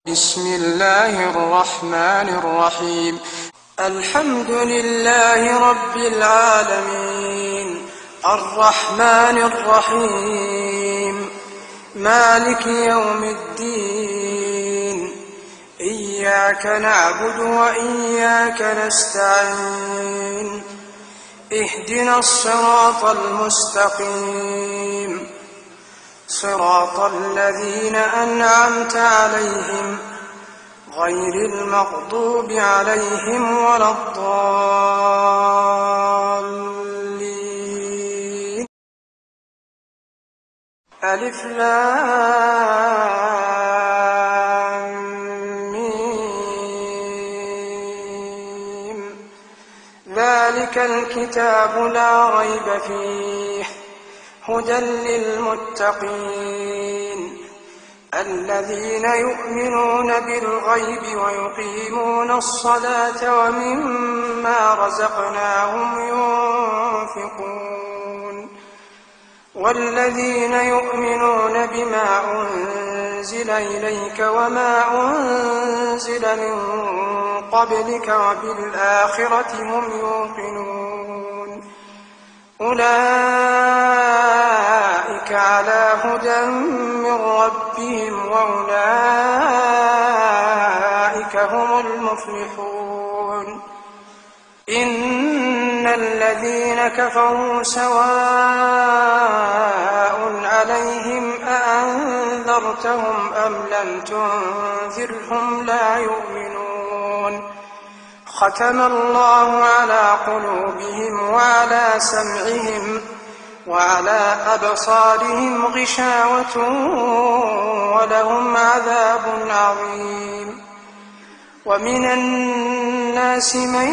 بسم الله الرحمن الرحيم. الحمد لله رب العالمين، الرحمن الرحيم، مالك يوم الدين. إياك نعبد وإياك نستعين. اهدنا الصراط المستقيم، صراط الذين أنعمت عليهم غير المغضوب عليهم ولا الضالين. ألف لام ميم. ذلك الكتاب لا ريب فيه هدى للمتقين الذين يؤمنون بالغيب ويقيمون الصلاة ومما رزقناهم ينفقون والذين يؤمنون بما أنزل إليك وما أنزل من قبلك وبالآخرة هم يوقنون أولئك على هدى من ربهم وأولئك هم المفلحون. إن الذين كفروا سواء عليهم أأنذرتهم أم لم تنذرهم لا يؤمنون. ختم الله على قلوبهم وعلى سمعهم وعلى أبصارهم غشاوة ولهم عذاب عظيم. ومن الناس من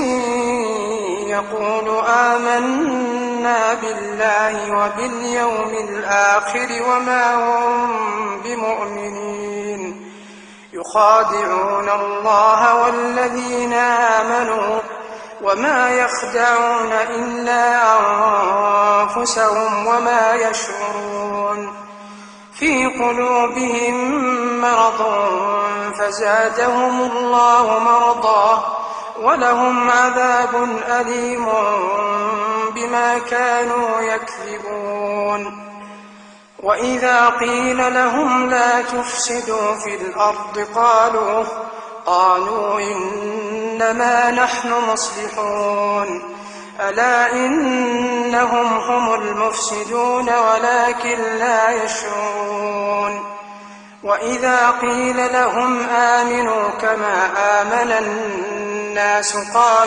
يقول آمنا بالله وباليوم الآخر وما هم بمؤمنين يخادعون الله والذين آمنوا وما يخدعون إلا أنفسهم وما يشعرون. في قلوبهم مرض فزادهم الله مرضا ولهم عذاب أليم بما كانوا يكذبون. وإذا قيل لهم لا تفسدوا في الأرض قالوا إنما نحن مصلحون. ألا إنهم هم المفسدون ولكن لا يشعرون. وإذا قيل لهم آمنوا كما آمن الناس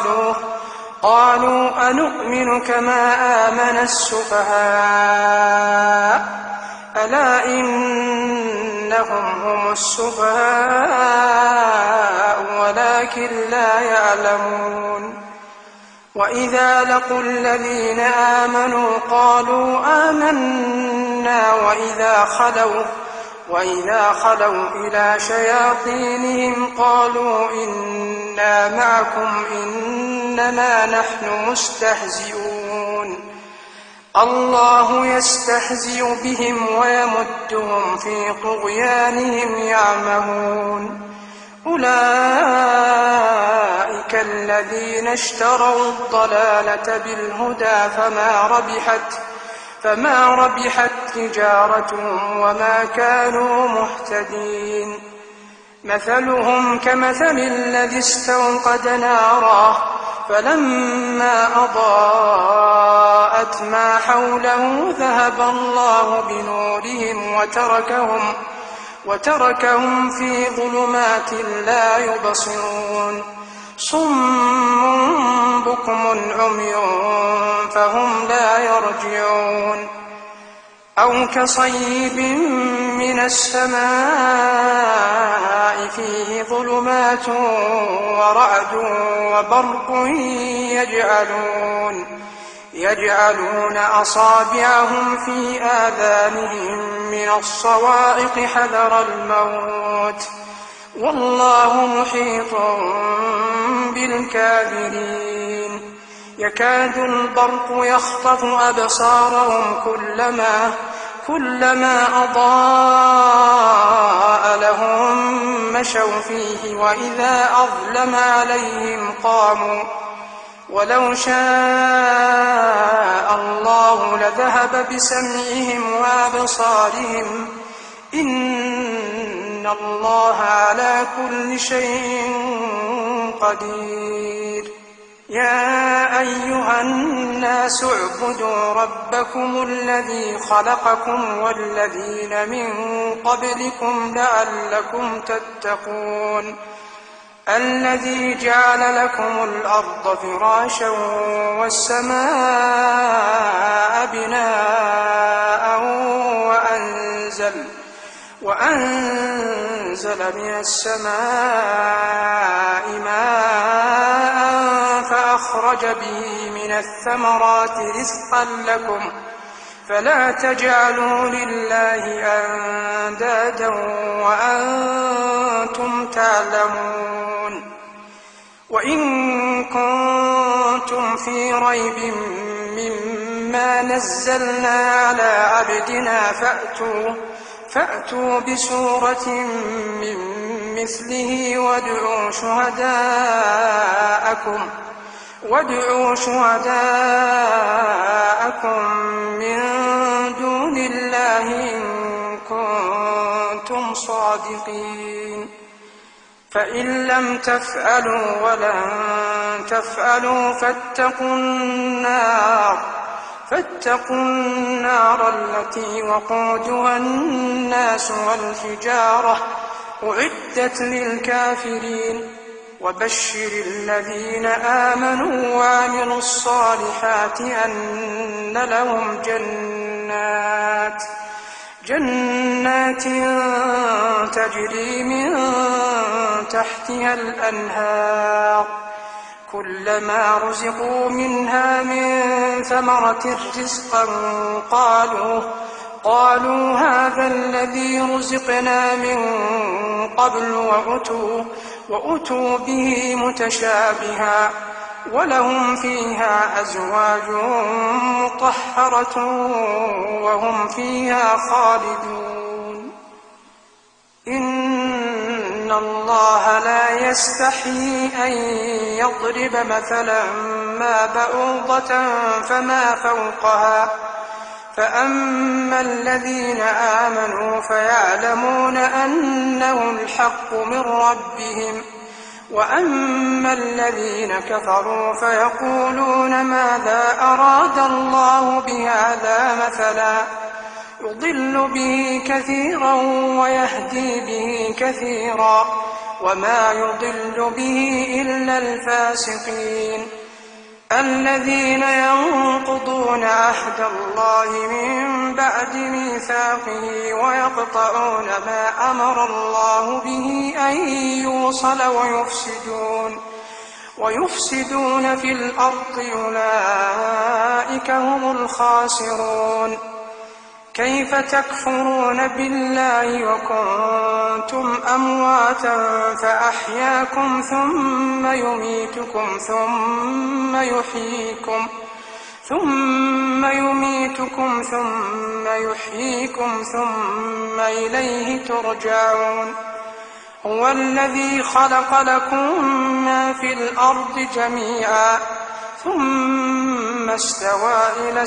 قالوا أنؤمن كما آمن السفهاء. ألا إنهم هم السفهاء ولكن لا يعلمون. وإذا لقوا الذين آمنوا قالوا آمنا وإذا خلوا إلى شياطينهم قالوا إنا معكم إنما نحن مستهزئون. الله يستهزئ بهم ويمدهم في طغيانهم يعمهون. أولئك الذين اشتروا الضلالة بالهدى فما ربحت تجارتهم وما كانوا مهتدين. مثلهم كمثل الذي استوقد نارا فلما أضاءت ما حوله ذهب الله بنورهم وتركهم في ظلمات لا يبصرون. صم بكم عمي فهم لا يرجعون. أو كصيب من السماء فيه ظلمات ورعد وبرق يجعلون أصابعهم في آذانهم من الصواعق حذر الموت والله محيط بالكافرين. يكاد البرق يخطف أبصارهم كلما أضاء لهم مشوا فيه وإذا أظلم عليهم قاموا ولو شاء الله لذهب بسمعهم وأبصارهم إن الله على كل شيء قدير. يا أيها الناس اعبدوا ربكم الذي خلقكم والذين من قبلكم لعلكم تتقون الذي جعل لكم الأرض فراشا والسماء بناء وأنزل من السماء ماء فأخرج به من الثمرات رزقا لكم فلا تجعلوا لله أندادا وأنتم تعلمون. وإن كنتم في ريب مما نزلنا على عبدنا فأتوا بسورة من مثله وادعوا شهداءكم من دون الله إن كنتم صادقين. فإن لم تفعلوا ولن تفعلوا فاتقوا النار التي وقودها الناس والحجارة أعدت للكافرين. وبشر الذين آمنوا وعملوا الصالحات أن لهم جنات تجري من تحتها الأنهار كلما رزقوا منها من ثمرة رزقا قالوا هذا الذي رزقنا من قبل وأتوا به متشابها ولهم فيها أزواج مطهرة وهم فيها خالدون. إن الله لا يستحيي أن يضرب مثلا ما بعوضة فما فوقها فأما الذين آمنوا فيعلمون أنه الحق من ربهم وأما الذين كفروا فيقولون ماذا أراد الله بهذا مثلا يضل به كثيرا ويهدي به كثيرا وما يضل به إلا الفاسقين الذين ينقضون عهد الله من بعد ميثاقه ويقطعون ما أمر الله به أن يوصل ويفسدون في الأرض أولئك هم الخاسرون. كيف تكفرون بالله وكنتم أمواتا فأحياكم ثم يميتكم ثم يحييكم ثم إليه ترجعون. هو الذي خلق لكم ما في الأرض جميعا ثم استوى إلى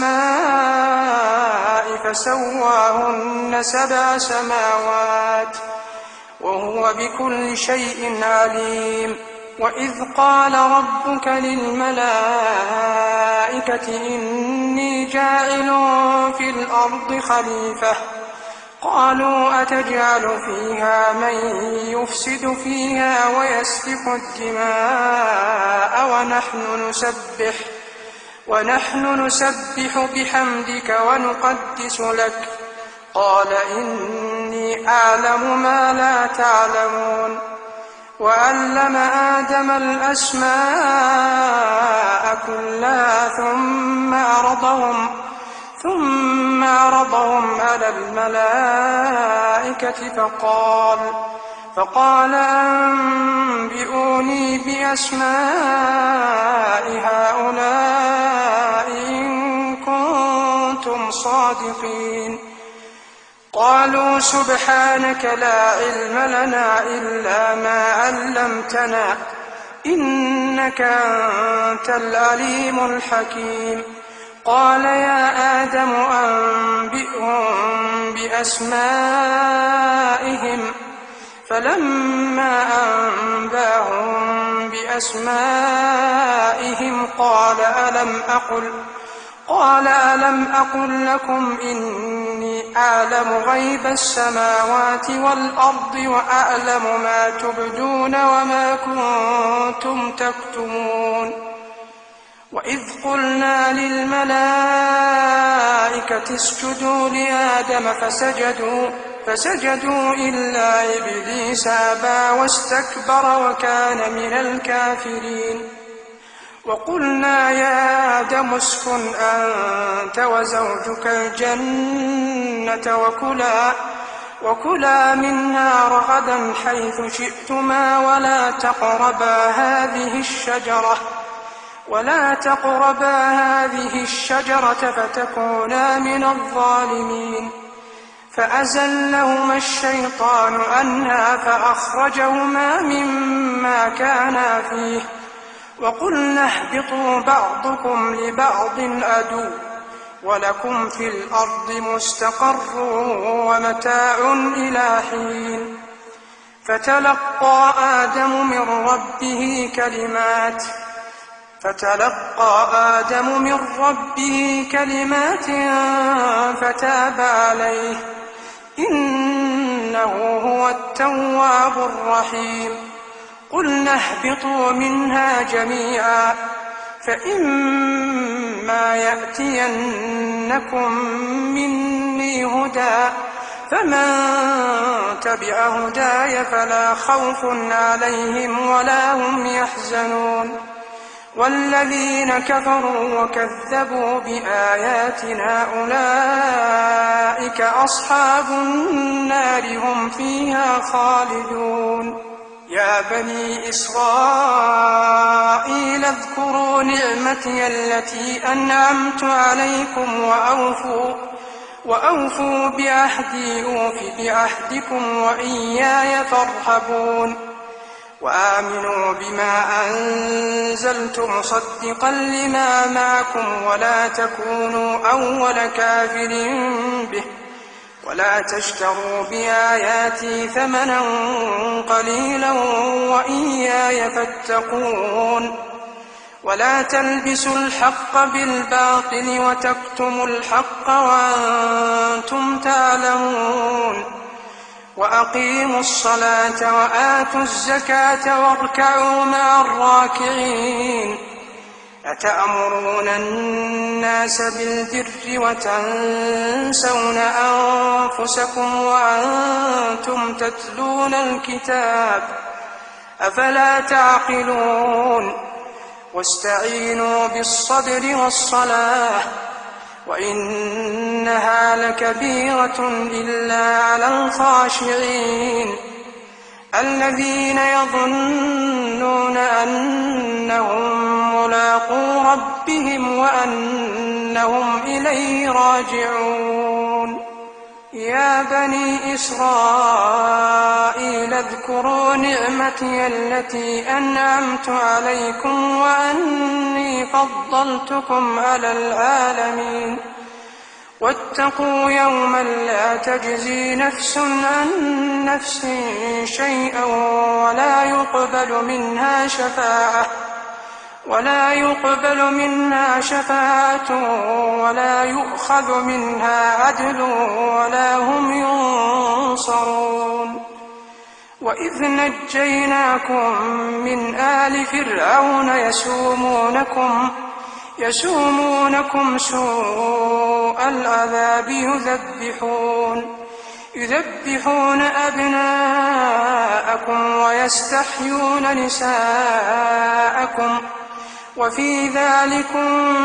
السماء فسواهن 7 سماوات وهو بكل شيء عليم. وإذ قال ربك للملائكة إني جاعل في الأرض خليفة قالوا أتجعل فيها من يفسد فيها ويسفك الدماء ونحن نسبح بحمدك ونقدس لك قال إني أعلم ما لا تعلمون. وعلم آدم الأسماء كلها ثم عرضهم على الملائكة فقال أنبئوني بأسماء هؤلاء إن كنتم صادقين. قالوا سبحانك لا علم لنا إلا ما علمتنا إنك أنت العليم الحكيم. قال يا آدم أنبئهم بأسمائهم فلما أنباهم بأسمائهم قال ألم أقل لكم إني أعلم غيب السماوات والأرض وأعلم ما تبدون وما كنتم تكتمون. وإذ قلنا للملائكة اسجدوا لآدم فسجدوا إلا إبليس أبى واستكبر وكان من الكافرين. وقلنا يا آدم اسكن أنت وزوجك الجنة وكلا منها رغدا حيث شئتما ولا تقربا هذه الشجرة فتكونا من الظالمين. فأزلهما الشيطان عنها فأخرجهما مما كانا فيه وقلنا اهبطوا بعضكم لبعض عدو ولكم في الأرض مستقر ومتاع إلى حين. فتلقى آدم من ربه كلمات فتاب عليه إنه هو التواب الرحيم. قلنا اهبطوا منها جميعا فإما يأتينكم مني هدى فمن تبع هداي فلا خوف عليهم ولا هم يحزنون. والذين كفروا وكذبوا بآياتنا أولئك أصحاب النار هم فيها خالدون. يا بني إسرائيل اذكروا نعمتي التي أنعمت عليكم وأوفوا بعهدي أوف بعهدكم وإياي فارهبون. وآمنوا بما أنزلت مصدقا لما معكم ولا تكونوا أول كافر به ولا تشتروا بآياتي ثمنا قليلا وإياي فاتقون. ولا تلبسوا الحق بالباطل وتكتموا الحق وأنتم تعلمون. وأقيموا الصلاة وآتوا الزكاة واركعوا مع الراكعين. أتأمرون الناس بالبر وتنسون أنفسكم وأنتم تتلون الكتاب أفلا تعقلون. واستعينوا بالصبر والصلاة وإنها لكبيرة إلا على الخاشعين الذين يظنون أنهم ملاقو ربهم وأنهم إليه راجعون. يا بني إسرائيل اذكروا نعمتي التي أنعمت عليكم وأني فضلتكم على العالمين. واتقوا يوما لا تجزي نفس عن نفس شيئا ولا يقبل منها شفاعة ولا يؤخذ منها عدل ولا هم ينصرون. وإذ نجيناكم من آل فرعون يسومونكم سوء العذاب يذبحون أبناءكم ويستحيون نساءكم وفي ذلكم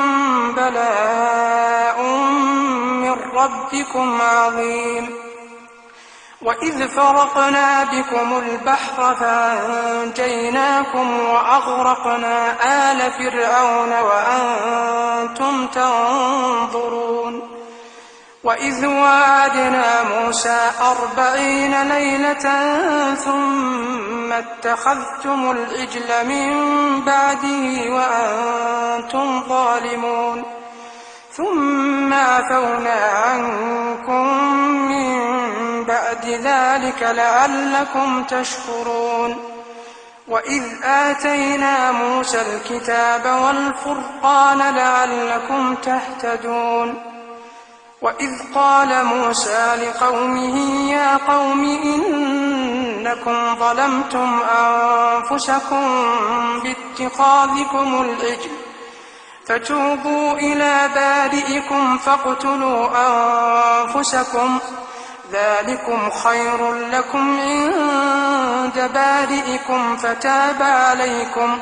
بلاء من ربكم عظيم. وإذ فرقنا بكم البحر فأنجيناكم وأغرقنا آل فرعون وأنتم تنظرون. وإذ واعدنا موسى 40 ليلة ثم اتخذتم العجل من بعده وأنتم ظالمون ثم عفونا عنكم من بعد ذلك لعلكم تشكرون وإذ آتينا موسى الكتاب والفرقان لعلكم تهتدون وإذ قال موسى لقومه يا قوم إنكم ظلمتم أنفسكم باتخاذكم العجل فتوبوا إلى بارئكم فاقتلوا أنفسكم ذلكم خير لكم عند بارئكم فتاب عليكم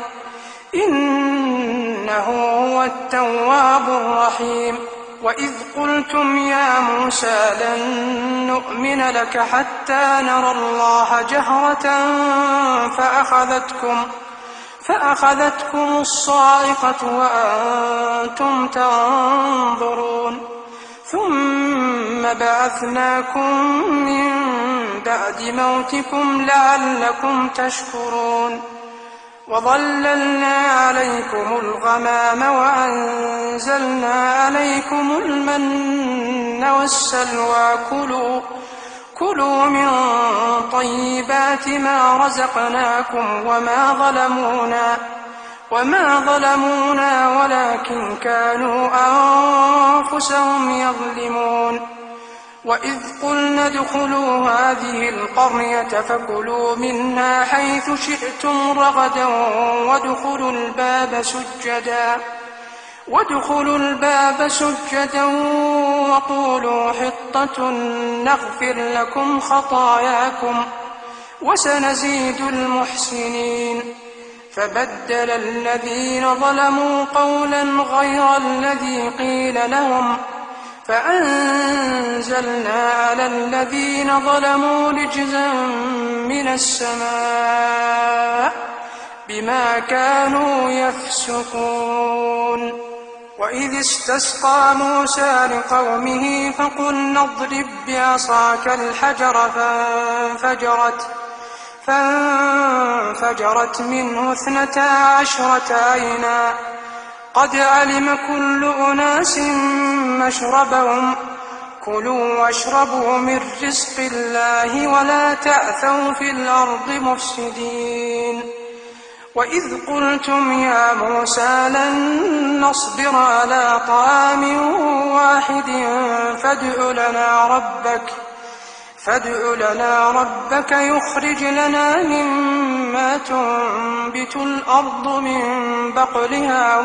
إنه هو التواب الرحيم وإذ قلتم يا موسى لن نؤمن لك حتى نرى الله جهرة فأخذتكم الصاعقة وأنتم تنظرون ثم بعثناكم من بعد موتكم لعلكم تشكرون وظللنا عليكم الغمام وأنزلنا عليكم المن والسلوى كلوا من طيبات ما رزقناكم وما ظلمونا ولكن كانوا أنفسهم يظلمون وإذ قلنا ادخلوا هذه القرية فكلوا منها حيث شئتم رغدا وادخلوا الباب سجدا وقولوا حطة نغفر لكم خطاياكم وسنزيد المحسنين فبدل الذين ظلموا قولا غير الذي قيل لهم فأنزلنا على الذين ظلموا رجزا من السماء بما كانوا يفسقون وإذ استسقى موسى لقومه فقلنا اضرب بعصاك الحجر فانفجرت منه 12 عينا قد علم كل أناس مشربهم كلوا واشربوا من رزق الله ولا تأثوا في الأرض مفسدين وإذ قلتم يا موسى لن نصبر على طعام واحد فادع لنا ربك يخرج لنا مما تنبت الأرض من بقلها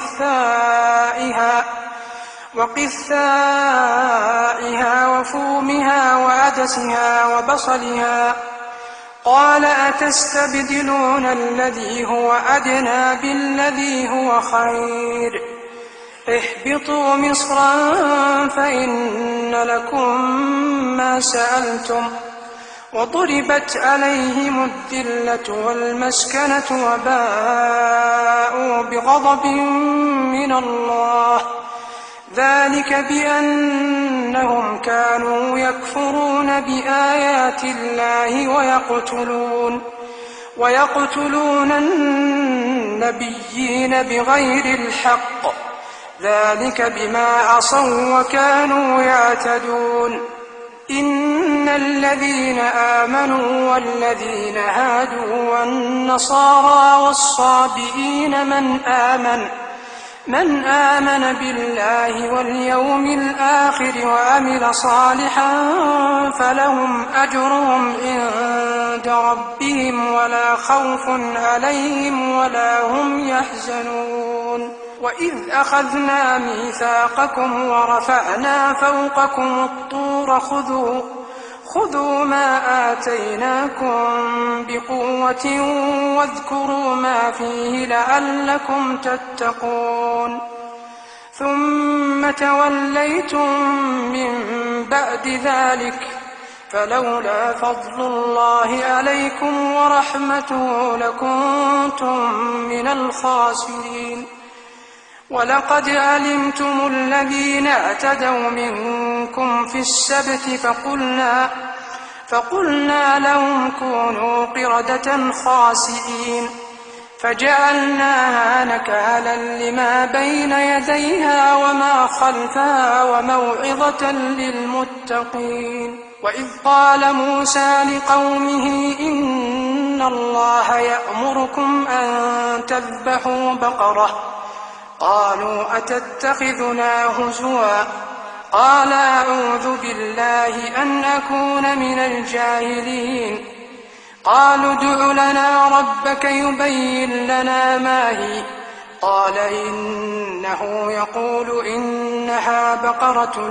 وقثائها وفومها وعدسها وبصلها قال أتستبدلون الذي هو أدنى بالذي هو خير اهبطوا مصرا فإن لكم ما سألتم وضربت عليهم الذلة والمسكنة وباءوا بغضب من الله ذلك بأنهم كانوا يكفرون بآيات الله ويقتلون النبيين بغير الحق ذلك بما عصوا وكانوا يعتدون إن الذين آمنوا والذين هادوا والنصارى والصابئين من آمن بالله واليوم الآخر وعمل صالحا فلهم أجرهم عند ربهم ولا خوف عليهم ولا هم يحزنون وإذ أخذنا ميثاقكم ورفعنا فوقكم الطور خذوا ما آتيناكم بقوة واذكروا ما فيه لعلكم تتقون ثم توليتم من بعد ذلك فلولا فضل الله عليكم ورحمته لكنتم من الخاسرين ولقد علمتم الذين اعتدوا منكم في السبت فقلنا لهم كونوا قردة خاسئين فجعلناها نكالا لما بين يديها وما خلفها وموعظة للمتقين. وإذ قال موسى لقومه إن الله يأمركم أن تذبحوا بقرة قالوا أتتخذنا هزوا قال أعوذ بالله أن أكون من الجاهلين. قالوا ادع لنا ربك يبين لنا ما هي قال إنه يقول إنها بقرة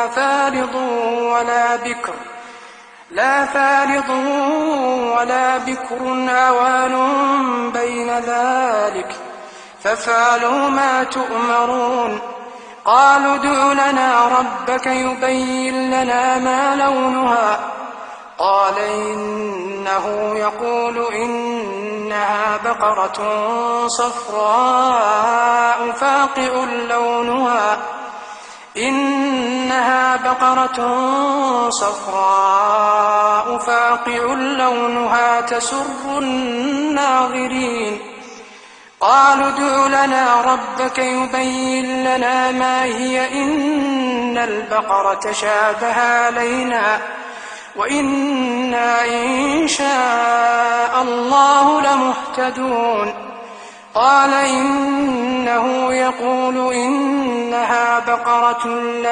لا فارض ولا بكر عوان بين ذلك فافعلوا ما تؤمرون. قالوا ادع لنا ربك يبين لنا ما لونها قال إنه يقول إنها بقرة صفراء فاقع لونها تسر الناظرين. قالوا ادع لنا ربك يبين لنا ما هي إن البقرة شابه علينا وإنا إن شاء الله لمهتدون. قال إنه يقول إنها بقرة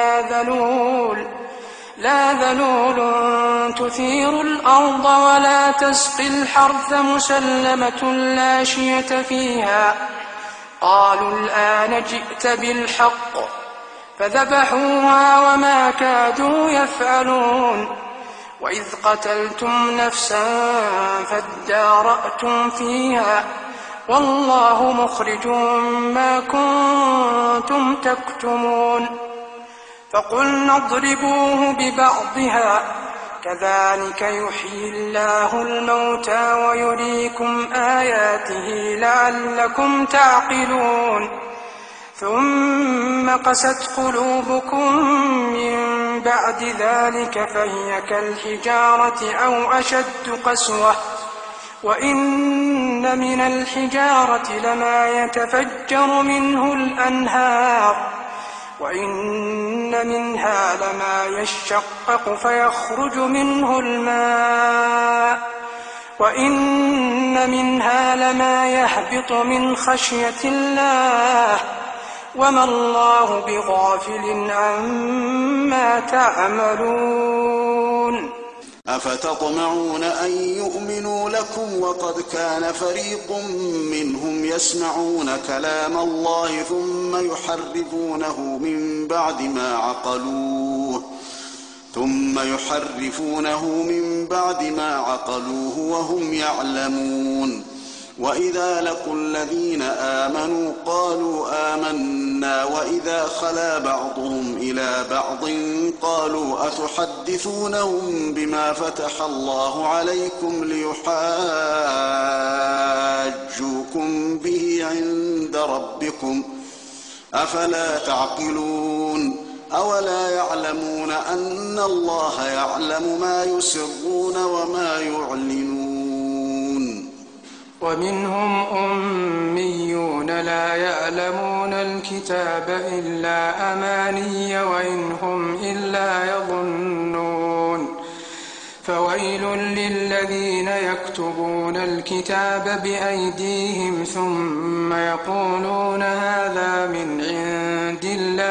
لا ذلول تثير الأرض ولا تسقي الحرث مسلمة لا شية فيها. قالوا الآن جئت بالحق فذبحوها وما كادوا يفعلون. وإذ قتلتم نفسا فادارأتم فيها والله مخرج ما كنتم تكتمون. فقلنا اضربوه ببعضها كذلك يحيي الله الموتى ويريكم آياته لعلكم تعقلون. ثم قست قلوبكم من بعد ذلك فهي كالحجارة أو أشد قسوة وإن من الحجارة لما يتفجر منه الأنهار وإن منها لما يشقق فيخرج منه الماء وإن منها لما يهبط من خشية الله وما الله بغافل عما تعملون. أفتطمعون أن يؤمنوا لكم وقد كان فريق منهم يسمعون كلام الله ثم يحرفونه من بعد ما عقلوه وهم يعلمون. وإذا لقوا الذين آمنوا قالوا آمنا وإذا خلا بعضهم إلى بعض قالوا أتحدثونهم بما فتح الله عليكم ليحاجوكم به عند ربكم أفلا تعقلون. أولا يعلمون أن الله يعلم ما يسرون وما يعلنون. ومنهم أميون لا يعلمون الكتاب إلا أماني وإن هم إلا يظنون. فويل للذين يكتبون الكتاب بأيديهم ثم يقولون هذا من عند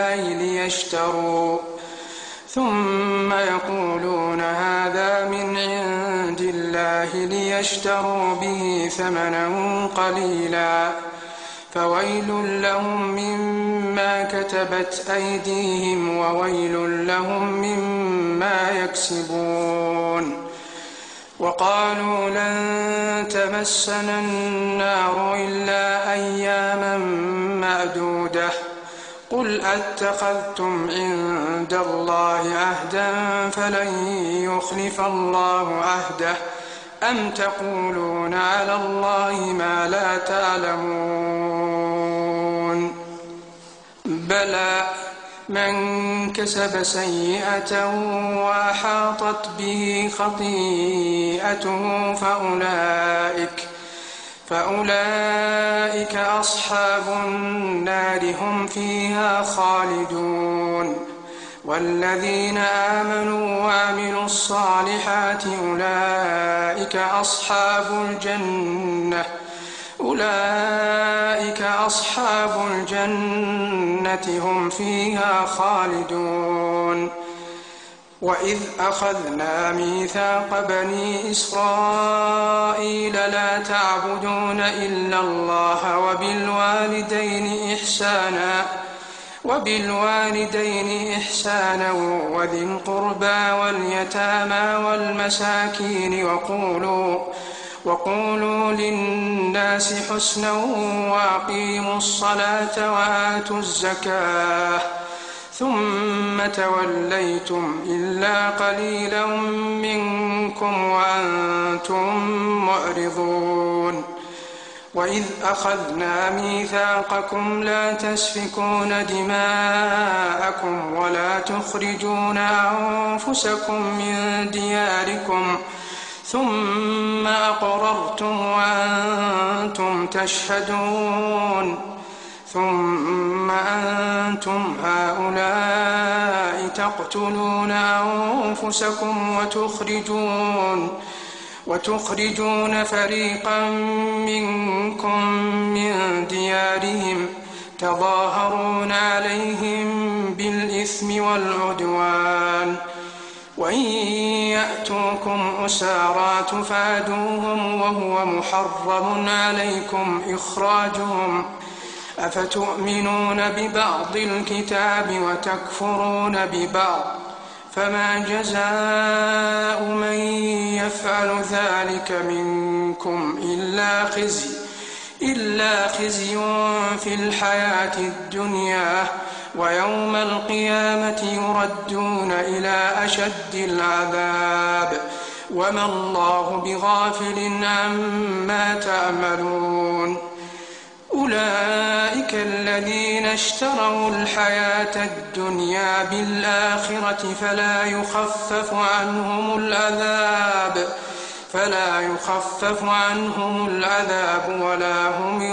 الله ليشتروا به ثمنا قليلا فويل لهم مما كتبت أيديهم وويل لهم مما يكسبون. وقالوا لن تمسنا النار إلا أياما معدودة قل أتخذتم عند الله عهدا فلن يخلف الله عهده أم تقولون على الله ما لا تعلمون. بلى من كسب سيئة وأحاطت به خطيئته فأولئك أصحاب النار هم فيها خالدون والذين آمنوا وعملوا الصالحات أولئك أصحاب الجنة هم فيها خالدون وإذ أخذنا ميثاق بني إسرائيل لا تعبدون إلا الله وبالوالدين إحسانا وذي القربى واليتامى والمساكين وقولوا للناس حسنا وأقيموا الصلاة وآتوا الزكاة ثم توليتم إلا قليلا منكم وأنتم معرضون وإذ أخذنا ميثاقكم لا تسفكون دماءكم ولا تخرجون أنفسكم من دياركم ثم أقررتم وأنتم تشهدون ثم أنتم هؤلاء تقتلون أنفسكم وتخرجون فريقا منكم من ديارهم تظاهرون عليهم بالإثم والعدوان وإن يأتوكم أسارى تفادوهم وهو محرم عليكم إخراجهم أفتؤمنون ببعض الكتاب وتكفرون ببعض فما جزاء من يفعل ذلك منكم إلا خزي في الحياة الدنيا ويوم القيامة يردون إلى أشد العذاب وما الله بغافل عما تعملون أولئك الذين اشتروا الحياة الدنيا بالآخرة فلا يخفف عنهم العذاب ولا هم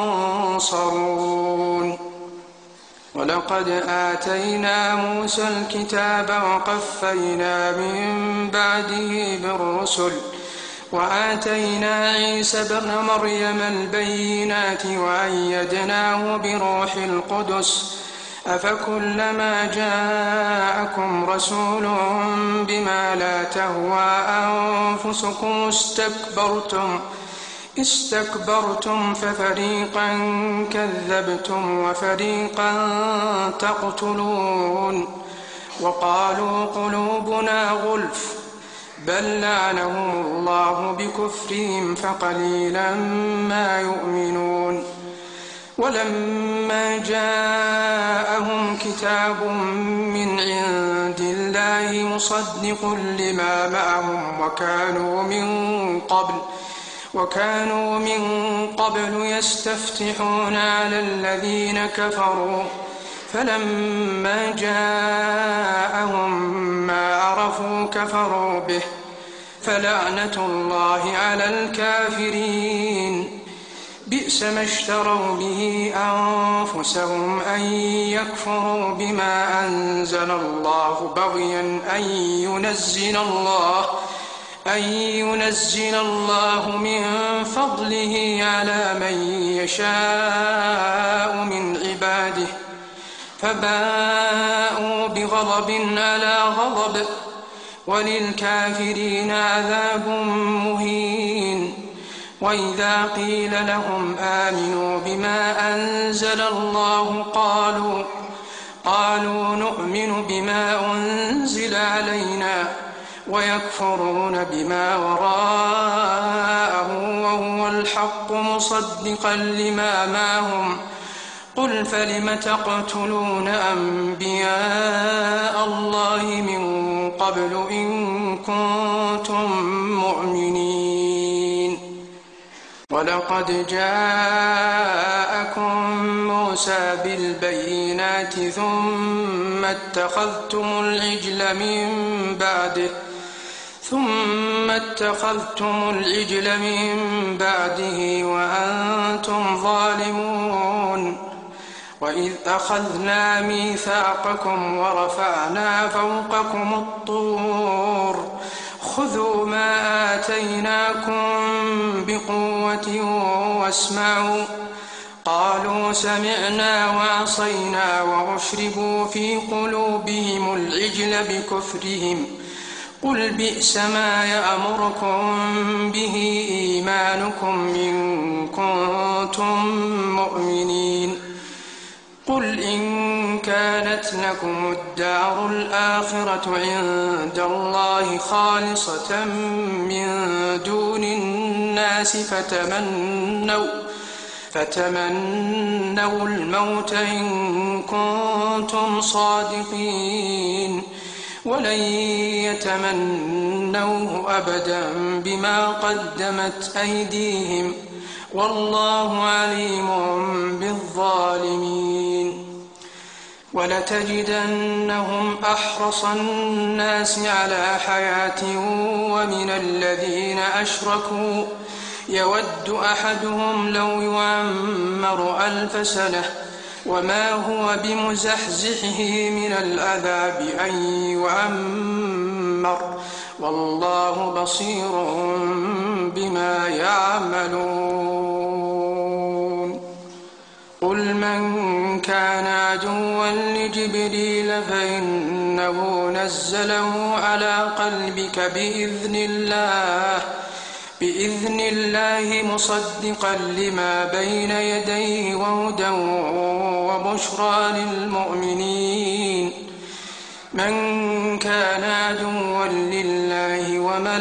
ينصرون ولقد آتينا موسى الكتاب وقفينا من بعده بالرسل وآتينا عيسى ابن مريم البينات وأيدناه بروح القدس أفكلما جاءكم رسول بما لا تهوى أنفسكم استكبرتم ففريقا كذبتم وفريقا تقتلون وقالوا قلوبنا غلف بل لعنهم الله بكفرهم فقليلا ما يؤمنون ولما جاءهم كتاب من عند الله مصدق لما معهم وكانوا من قبل يستفتحون على الذين كفروا فلما جاءهم ما عرفوا كفروا به فلعنة الله على الكافرين بئس ما اشتروا به أنفسهم أن يكفروا بما أنزل الله بغيا أن ينزل الله من فضله على من يشاء من عباده فباءوا بغضب على غضب وللكافرين عذاب مهين وإذا قيل لهم آمنوا بما أنزل الله قالوا نؤمن بما أنزل علينا ويكفرون بما وراءه وهو الحق مصدقا لما معهم قل فلم تقتلون أنبياء الله من قبل إن كنتم مؤمنين ولقد جاءكم موسى بالبينات ثم اتخذتم العجل من بعده وأنتم ظالمون. وإذ أخذنا ميثاقكم ورفعنا فوقكم الطور خذوا ما آتيناكم بقوة واسمعوا. قالوا سمعنا وعصينا وأشربوا في قلوبهم العجل بكفرهم. قل بئس ما يأمركم به إيمانكم إن كنتم مؤمنين. قل إن كانت لكم الدار الآخرة عند الله خالصة من دون الناس فتمنوا الموت إن كنتم صادقين ولن يتمنوه أبدا بما قدمت أيديهم والله عليم بالظالمين. ولتجدنهم أحرص الناس على حياة ومن الذين أشركوا يود أحدهم لو يعمر 1000 سنة وما هو بمزحزحه من العذاب أن يعمر والله بصير بما يعملون. قل من كان عدوا لجبريل فإنه نزله على قلبك بإذن الله مصدقا لما بين يديه وهدى وبشرى للمؤمنين. من كان عدوا لله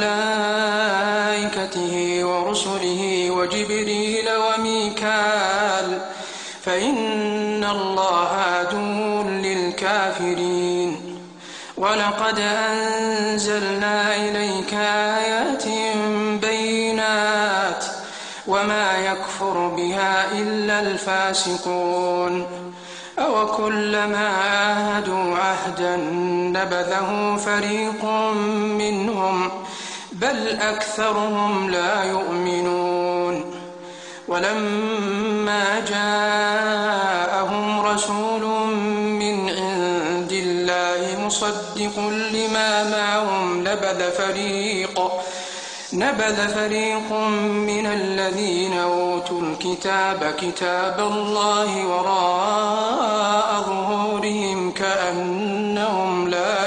وملائكته ورسله وجبريل وميكال فإن الله عدو للكافرين. ولقد أنزلنا إليك آيات بينات وما يكفر بها إلا الفاسقون. أوكلما عاهدوا عهدا نبذه فريق منهم بل أكثرهم لا يؤمنون. ولما جاءهم رسول من عند الله مصدق لما معهم نبذ فريق من الذين أوتوا الكتاب كتاب الله وراء ظهورهم كأنهم لا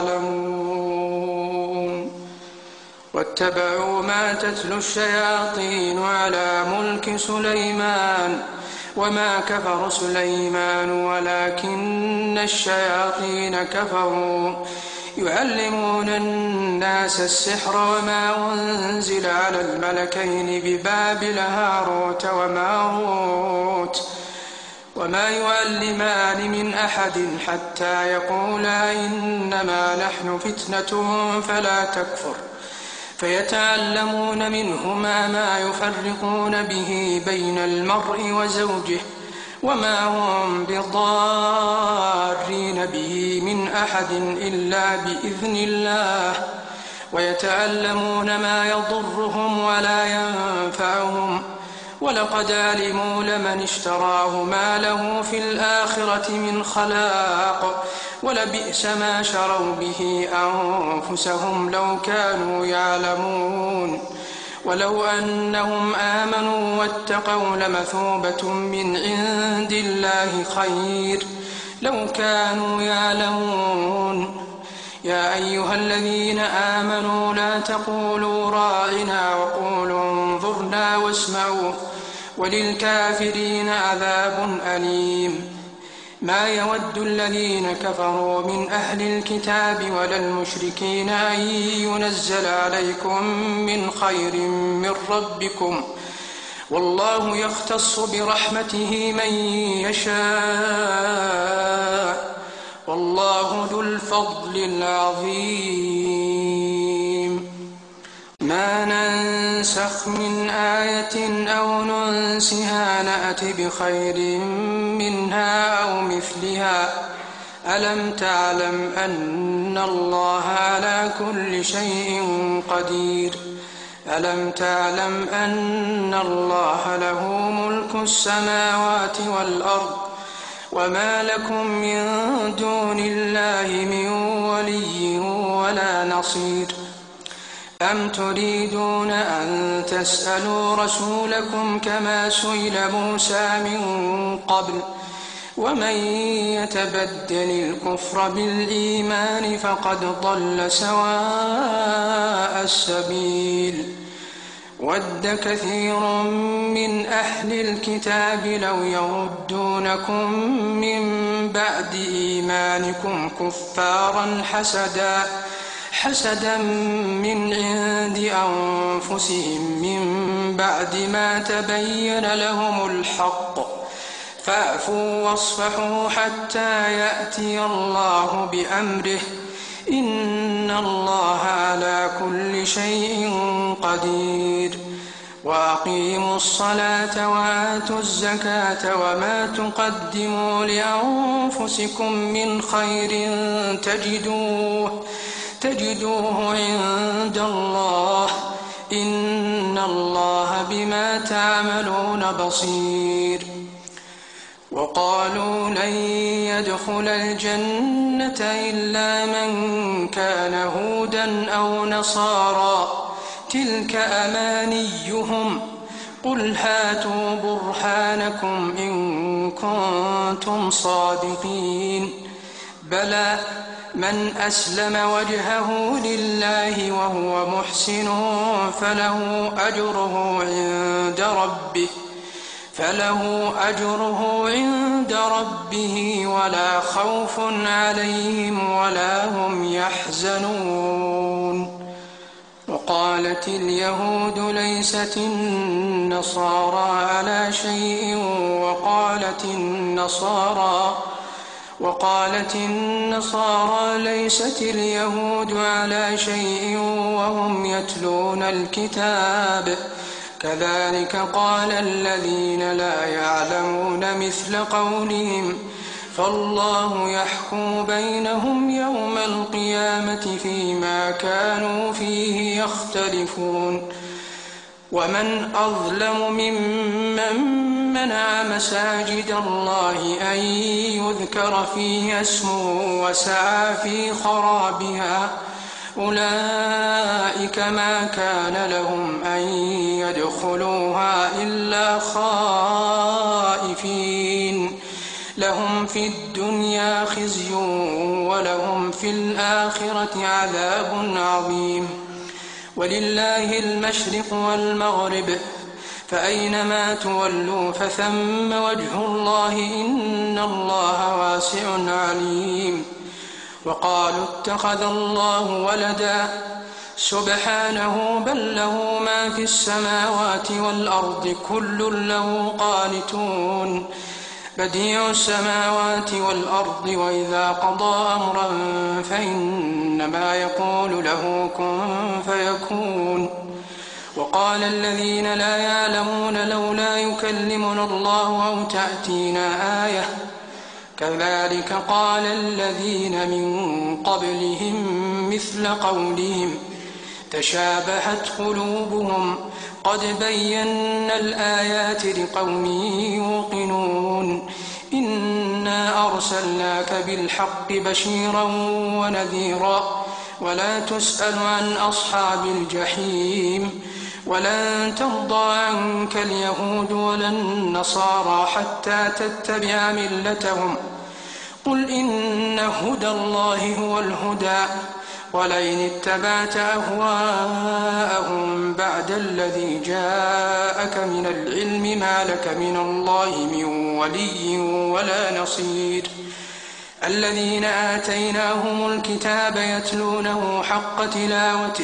يعلمون. واتبعوا ما تتلو الشياطين على ملك سليمان وما كفر سليمان ولكن الشياطين كفروا يعلمون الناس السحر وما أنزل على الملكين ببابل هاروت وماروت وما يعلمان من أحد حتى يقولا إنما نحن فتنة فلا تكفر فيتعلمون منهما ما يفرقون به بين المرء وزوجه وما هم بضارين به من أحد إلا بإذن الله ويتعلمون ما يضرهم ولا ينفعهم ولقد علموا لمن اشتراه ما له في الآخرة من خلاق ولبئس ما شروا به أنفسهم لو كانوا يعلمون. ولو أنهم آمنوا واتقوا لمثوبة من عند الله خير لو كانوا يعلمون. يا أيها الذين آمنوا لا تقولوا راعنا وقولوا انظرنا واسمعوا وللكافرين عذاب أليم. ما يود الذين كفروا من أهل الكتاب ولا المشركين أن ينزل عليكم من خير من ربكم والله يختص برحمته من يشاء والله ذو الفضل العظيم. ما ما ننسخ من آية أو ننسها نأت بخير منها أو مثلها ألم تعلم أن الله على كل شيء قدير ألم تعلم أن الله له ملك السماوات والأرض وما لكم من دون الله من ولي ولا نصير أم تريدون أن تسألوا رسولكم كما سئل موسى من قبل ومن يتبدل الكفر بالإيمان فقد ضل سواء السبيل ود كثير من أهل الكتاب لو يردونكم من بعد إيمانكم كفارا حسدا من عند أنفسهم من بعد ما تبين لهم الحق فاعفوا واصفحوا حتى يأتي الله بأمره إن الله على كل شيء قدير وأقيموا الصلاة وآتوا الزكاة وما تقدموا لأنفسكم من خير تجدوه عند الله إن الله بما تعملون بصير وقالوا لن يدخل الجنة إلا من كان هودا أو نصارى تلك أمانيهم قل هاتوا برهانكم إن كنتم صادقين بلى من أسلم وجهه لله وهو محسن فله أجره عند ربه ولا خوف عليهم ولا هم يحزنون وقالت اليهود ليست النصارى على شيء وقالت النصارى ليست اليهود على شيء وهم يتلون الكتاب كذلك قال الذين لا يعلمون مثل قولهم فالله يحكم بينهم يوم القيامة فيما كانوا فيه يختلفون ومن أظلم ممن منع مساجد الله أن يذكر فيها اسمه وسعى في خرابها أولئك ما كان لهم أن يدخلوها إلا خائفين لهم في الدنيا خزي ولهم في الآخرة عذاب عظيم ولله المشرق والمغرب فأينما تولوا فثم وجه الله إن الله واسع عليم وقالوا اتخذ الله ولدا سبحانه بل له ما في السماوات والأرض كل له قانتون بديع السماوات والأرض وإذا قضى أمرا فإنما يقول له كن فيكون وقال الذين لا يعلمون لولا يكلمنا الله أو تأتينا آية كذلك قال الذين من قبلهم مثل قولهم تشابهت قلوبهم قد بينا الآيات لقوم يوقنون إنا أرسلناك بالحق بشيرا ونذيرا ولا تسأل عن أصحاب الجحيم ولن ترضى عنك اليهود ولا النصارى حتى تتبع ملتهم قل إن هدى الله هو الهدى ولئن اتبعت أهواءهم بعد الذي جاءك من العلم ما لك من الله من ولي ولا نصير الذين آتيناهم الكتاب يتلونه حق تلاوته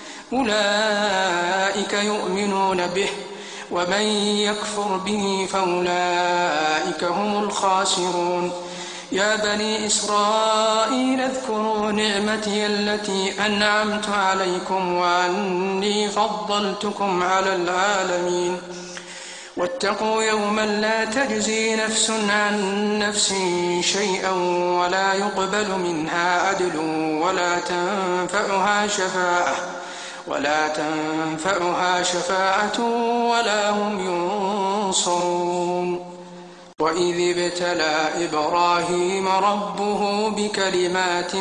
أولئك يؤمنون به ومن يكفر به فأولئك هم الخاسرون يا بني إسرائيل اذكروا نعمتي التي أنعمت عليكم وأني فضلتكم على العالمين واتقوا يوما لا تجزي نفس عن نفس شيئا ولا يقبل منها عدل ولا تنفعها شفاعة ولا هم ينصرون. وإذ ابتلى إبراهيم ربه بكلمات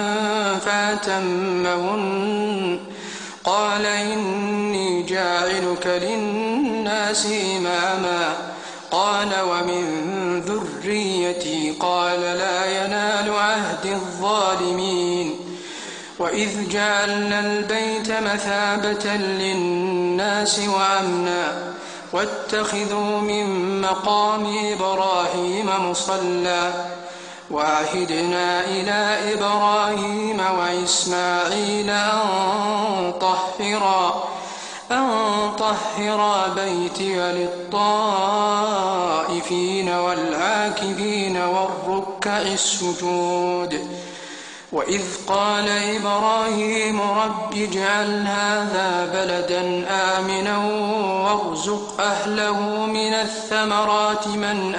فأتمهن قال إني جاعلك للناس إماما قال ومن ذريتي قال لا ينال عهد الظالمين. وإذ جعلنا البيت مثابة للناس وأمنا واتخذوا من مقام إبراهيم مصلى وعهدنا إلى إبراهيم وإسماعيل أن طهرا بيتي للطائفين والعاكفين والركع السجود. وإذ قال إبراهيم رب اجعل هذا بلدا آمنا وارزق أهله من الثمرات من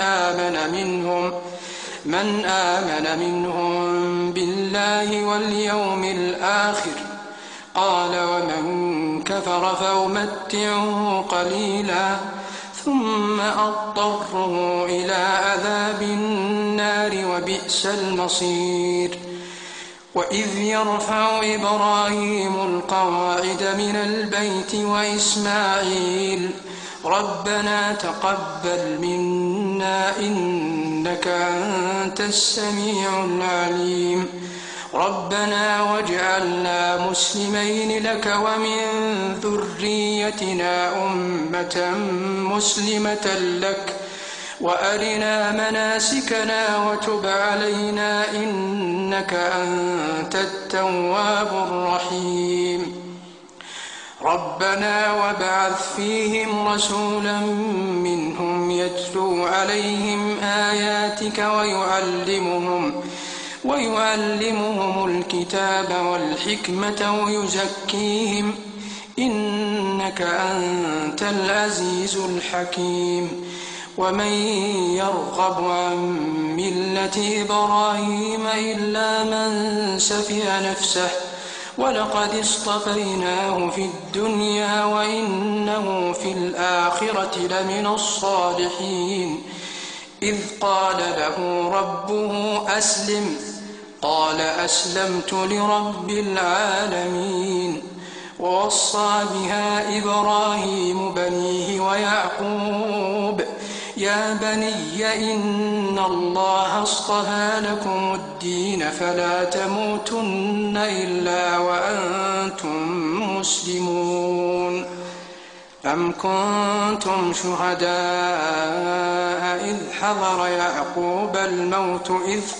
آمن منهم بالله واليوم الآخر قال ومن كفر فأمتعه قليلا ثم أضطره إلى عذاب النار وبئس المصير. وإذ يرفع إبراهيم القواعد من البيت وإسماعيل ربنا تقبل منا إنك أنت السميع العليم ربنا واجعلنا مسلمين لك ومن ذريتنا أمة مسلمة لك وأرنا مناسكنا وتب علينا إنك أنت التواب الرحيم. ربنا وابعث فيهم رسولا منهم يتلو عليهم آياتك ويعلمهم الكتاب والحكمة ويزكيهم إنك أنت العزيز الحكيم. ومن يرغب عن ملة إبراهيم إلا من سفه نفسه ولقد اصطفيناه في الدنيا وإنه في الآخرة لمن الصالحين. إذ قال له ربه أسلم قال أسلمت لرب العالمين. ووصى بها إبراهيم بنيه ويعقوب يا بني إن الله اصطفى لكم الدين فلا تموتن إلا وأنتم مسلمون. أم كنتم شهداء إذ حضر يعقوب الموت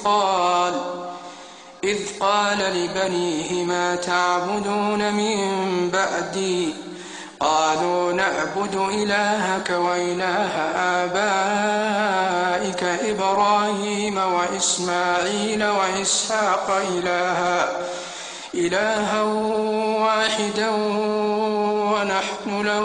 إذ قال لبنيه ما تعبدون من بعدي قالوا نعبد إلهك وإله آبائك إبراهيم وإسماعيل وإسحاق إلها واحدا ونحن له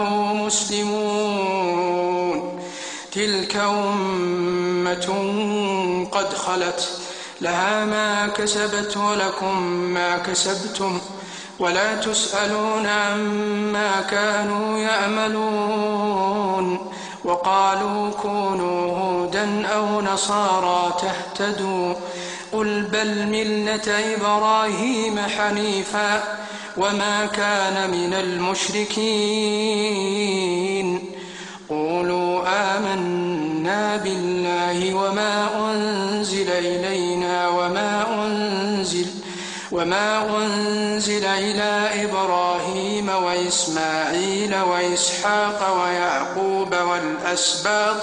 مسلمون. تلك أمة قد خلت لها ما كسبت ولكم ما كسبتم ولا تسألون عما كانوا يعملون. وقالوا كونوا هودا أو نصارى تهتدوا قل بل ملة إبراهيم حنيفا وما كان من المشركين. قولوا آمنا بالله وما أنزل إلينا وما أنزل إلى إبراهيم وإسماعيل وإسحاق ويعقوب والأسباط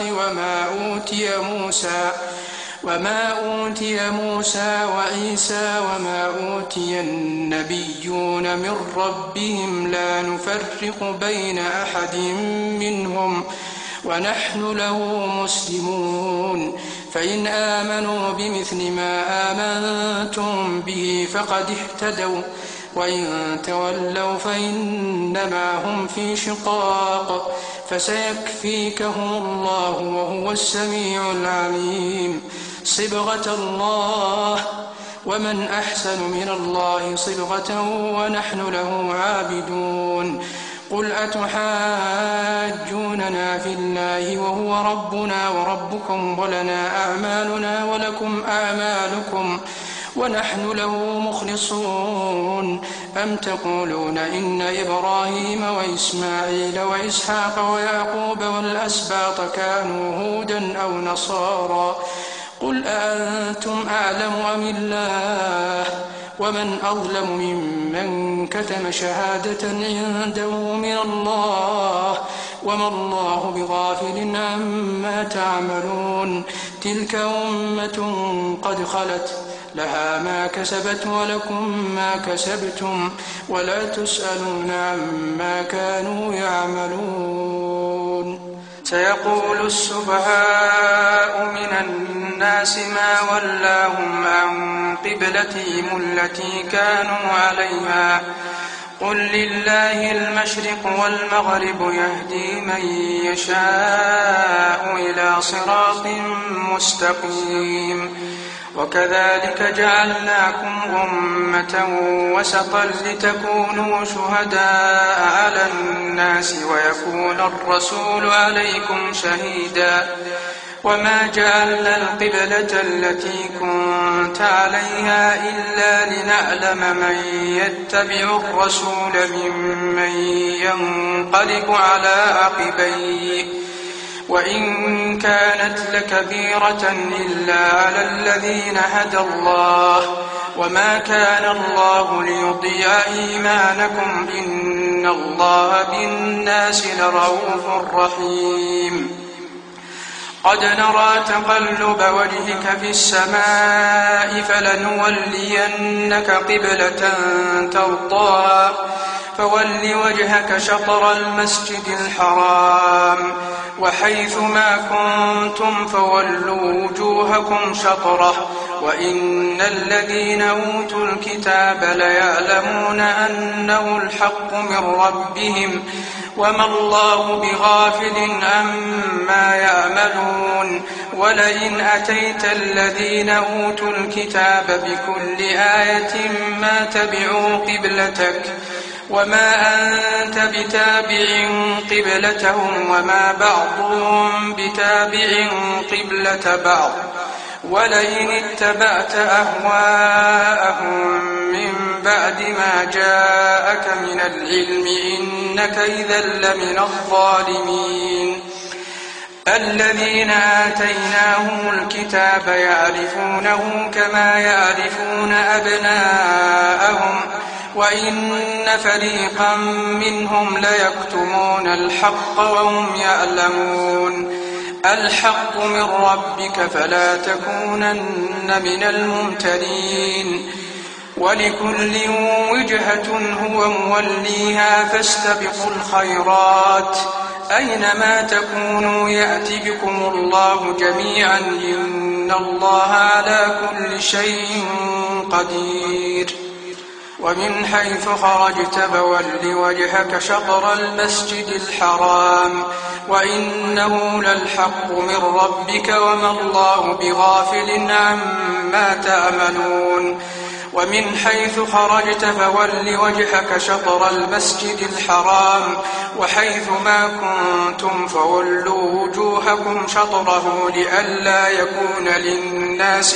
وما أوتي موسى وعيسى وما أوتي النبيون من ربهم لا نفرق بين أحد منهم ونحن له مسلمون. فإن آمنوا بمثل ما آمنتم به فقد اهتدوا، وإن تولوا فإنما هم في شقاق، فسيكفيكهم الله وهو السميع العليم. صبغة الله، ومن أحسن من الله صبغة ونحن له عابدون. قل أتحاجوننا في الله وهو ربنا وربكم ولنا أعمالنا ولكم أعمالكم ونحن له مخلصون؟ أم تقولون إن إبراهيم وإسماعيل وإسحاق ويعقوب والأسباط كانوا هودا أو نصارى؟ قل أأنتم أعلم أم الله؟ ومن أظلم ممن كتم شهادة عنده من الله، وما الله بغافل عما تعملون. تلك أمة قد خلت، لها ما كسبت ولكم ما كسبتم، ولا تسألون عما كانوا يعملون. سيقول السفهاء من الناس ما ولاهم عن قبلتهم التي كانوا عليها، قل لله المشرق والمغرب يهدي من يشاء إلى صراط مستقيم. وكذلك جعلناكم أمة وسطا لتكونوا شهداء على الناس ويكون الرسول عليكم شهيدا. وما جعلنا القبلة التي كنت عليها إلا لنعلم من يتبع الرسول ممن ينقلب على عقبيه، وإن كانت لكبيرة إلا على الذين هدى الله، وما كان الله ليضيع إيمانكم إن الله بالناس لرؤوف رحيم. قد نرى تقلب وجهك في السماء فلنولينك قبلة ترضاها، فول وجهك شطر المسجد الحرام، وحيث ما كنتم فولوا وجوهكم شطره، وإن الذين أوتوا الكتاب ليعلمون أنه الحق من ربهم، وما الله بغافل عما يعملون. ولئن أتيت الذين أوتوا الكتاب بكل آية ما تبعوا قبلتك، وما أنت بتابع قبلتهم وما بعضهم بتابع قبلة بعض. ولئن اتبعت أهواءهم من بعد ما جاءك من العلم إنك إذا لمن الظالمين. الذين آتيناهم الكتاب يعرفونه كما يعرفون أبناءهم، وإن فريقا منهم ليكتمون الحق وهم يعلمون. الحق من ربك فلا تكونن من الممترين. ولكل وجهة هو موليها فاستبقوا الخيرات، أينما تكونوا يأت بكم الله جميعا إن الله على كل شيء قدير. ومن حيث خرجت فول وجهك شطر المسجد الحرام وإنه للحق من ربك وما الله بغافل عما تعملون. ومن حيث خرجت فول وجهك شطر المسجد الحرام وحيث ما كنتم فولوا وجوهكم شطره لئلا يكون للناس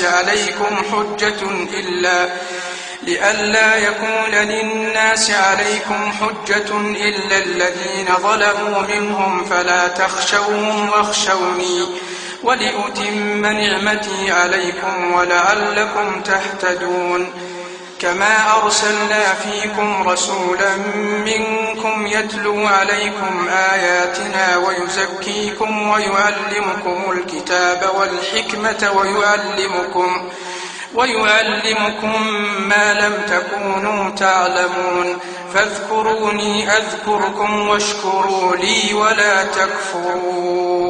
عليكم حجة إلا الذين ظلموا منهم فلا تخشوهم واخشوني ولأتم نعمتي عليكم ولعلكم تهتدون. كما أرسلنا فيكم رسولا منكم يتلو عليكم آياتنا ويزكيكم ويعلمكم الكتاب والحكمة ويعلمكم ما لم تكونوا تعلمون. فاذكروني أذكركم واشكروا لي ولا تكفرون.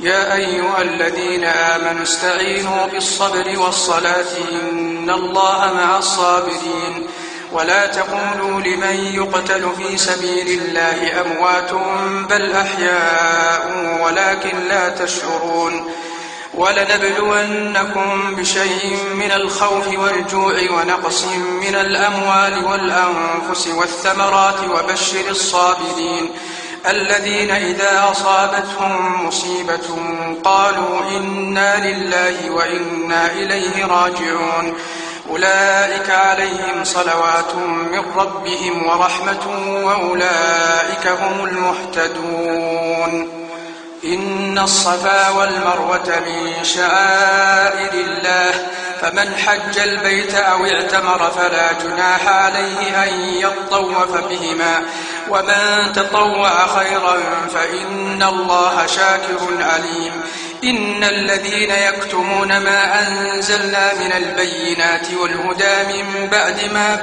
يا أيها الذين آمنوا استعينوا بالصبر والصلاة إن الله مع الصابرين ولا تقولوا لمن يقتل في سبيل الله أموات بل أحياء ولكن لا تشعرون ولنبلونكم بشيء من الخوف والجوع ونقص من الأموال والأنفس والثمرات وبشر الصابرين الذين إذا أصابتهم مصيبة قالوا إنا لله وإنا إليه راجعون أولئك عليهم صلوات من ربهم ورحمة وأولئك هم المهتدون إن الصفا والمروة من شعائر الله فمن حج البيت أو اعتمر فلا جناح عليه أن يطوف بهما ومن تطوع خيرا فإن الله شاكر عليم إن الذين يكتمون ما أنزلنا من البينات والهدى من بعد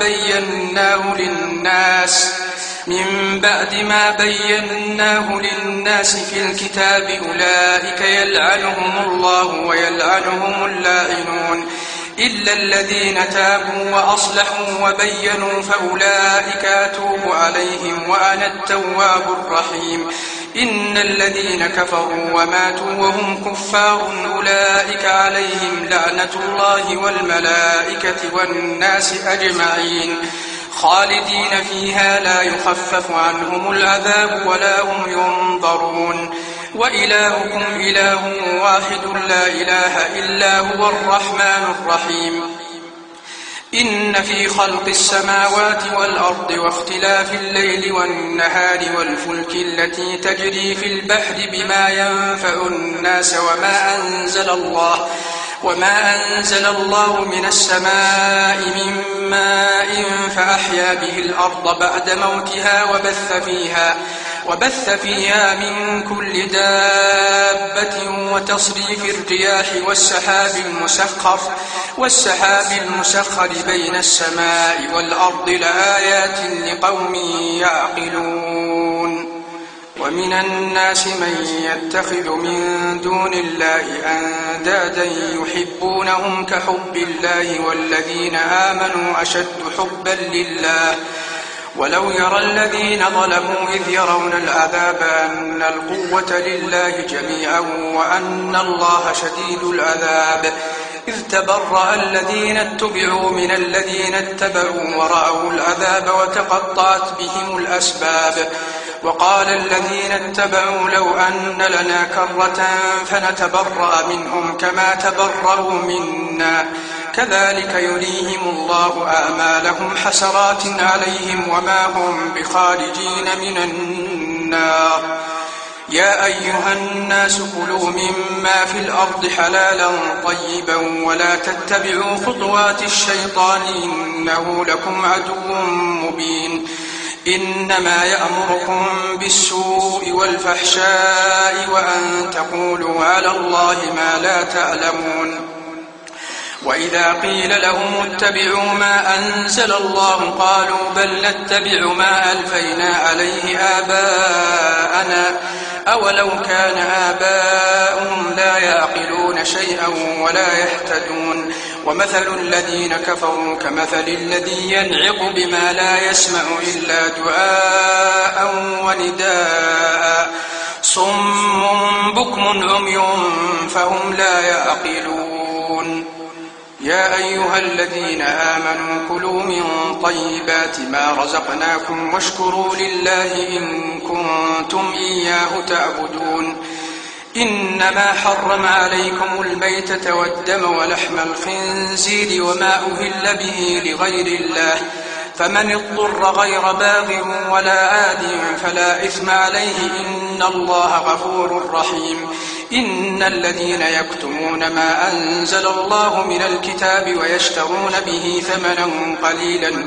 ما بيناه للناس في الكتاب أولئك يلعنهم الله ويلعنهم اللاعنون إلا الذين تابوا وأصلحوا وبينوا فأولئك أتوب عليهم وأنا التواب الرحيم إن الذين كفروا وماتوا وهم كفار أولئك عليهم لعنة الله والملائكة والناس أجمعين خالدين فيها لا يخفف عنهم العذاب ولا هم ينظرون وإلهكم إله واحد لا إله إلا هو الرحمن الرحيم إن في خلق السماوات والأرض واختلاف الليل والنهار والفلك التي تجري في البحر بما ينفع الناس وما أنزل الله من السماء من ماء فأحيا به الأرض بعد موتها وبث فيها من كل دابة وتصريف الرياح والسحاب المسخر بين السماء والأرض لآيات لقوم يعقلون ومن الناس من يتخذ من دون الله أندادا يحبونهم كحب الله والذين آمنوا أشد حبا لله ولو يرى الذين ظلموا إذ يرون العذاب أن القوة لله جميعا وأن الله شديد العذاب إذ تبرأ الذين اتبعوا من الذين اتبعوا ورأوا العذاب وتقطعت بهم الأسباب وقال الذين اتبعوا لو أن لنا كرة فنتبرأ منهم كما تبرأوا منا كذلك يريهم الله أعمالهم حسرات عليهم وما هم بخارجين من النار يا أيها الناس كلوا مما في الأرض حلالا طيبا ولا تتبعوا خطوات الشيطان إنه لكم عدو مبين إنما يأمركم بالسوء والفحشاء وأن تقولوا على الله ما لا تعلمون وإذا قيل لهم اتبعوا ما أنزل الله قالوا بل نتبع ما ألفينا عليه آباءنا أولو كان آباؤهم لا يعقلون شيئا ولا يهتدون ومثل الذين كفروا كمثل الذي ينعق بما لا يسمع إلا دعاء ونداء صم بكم عمي فهم لا يعقلون يا أيها الذين آمنوا كلوا من طيبات ما رزقناكم واشكروا لله إن كنتم إياه تعبدون إنما حرم عليكم الميتة والدم ولحم الخنزير وما أهل به لغير الله فمن اضطر غير باغ ولا عاد فلا إثم عليه إن الله غفور رحيم إن الذين يكتمون ما أنزل الله من الكتاب ويشترون به ثمنا قليلا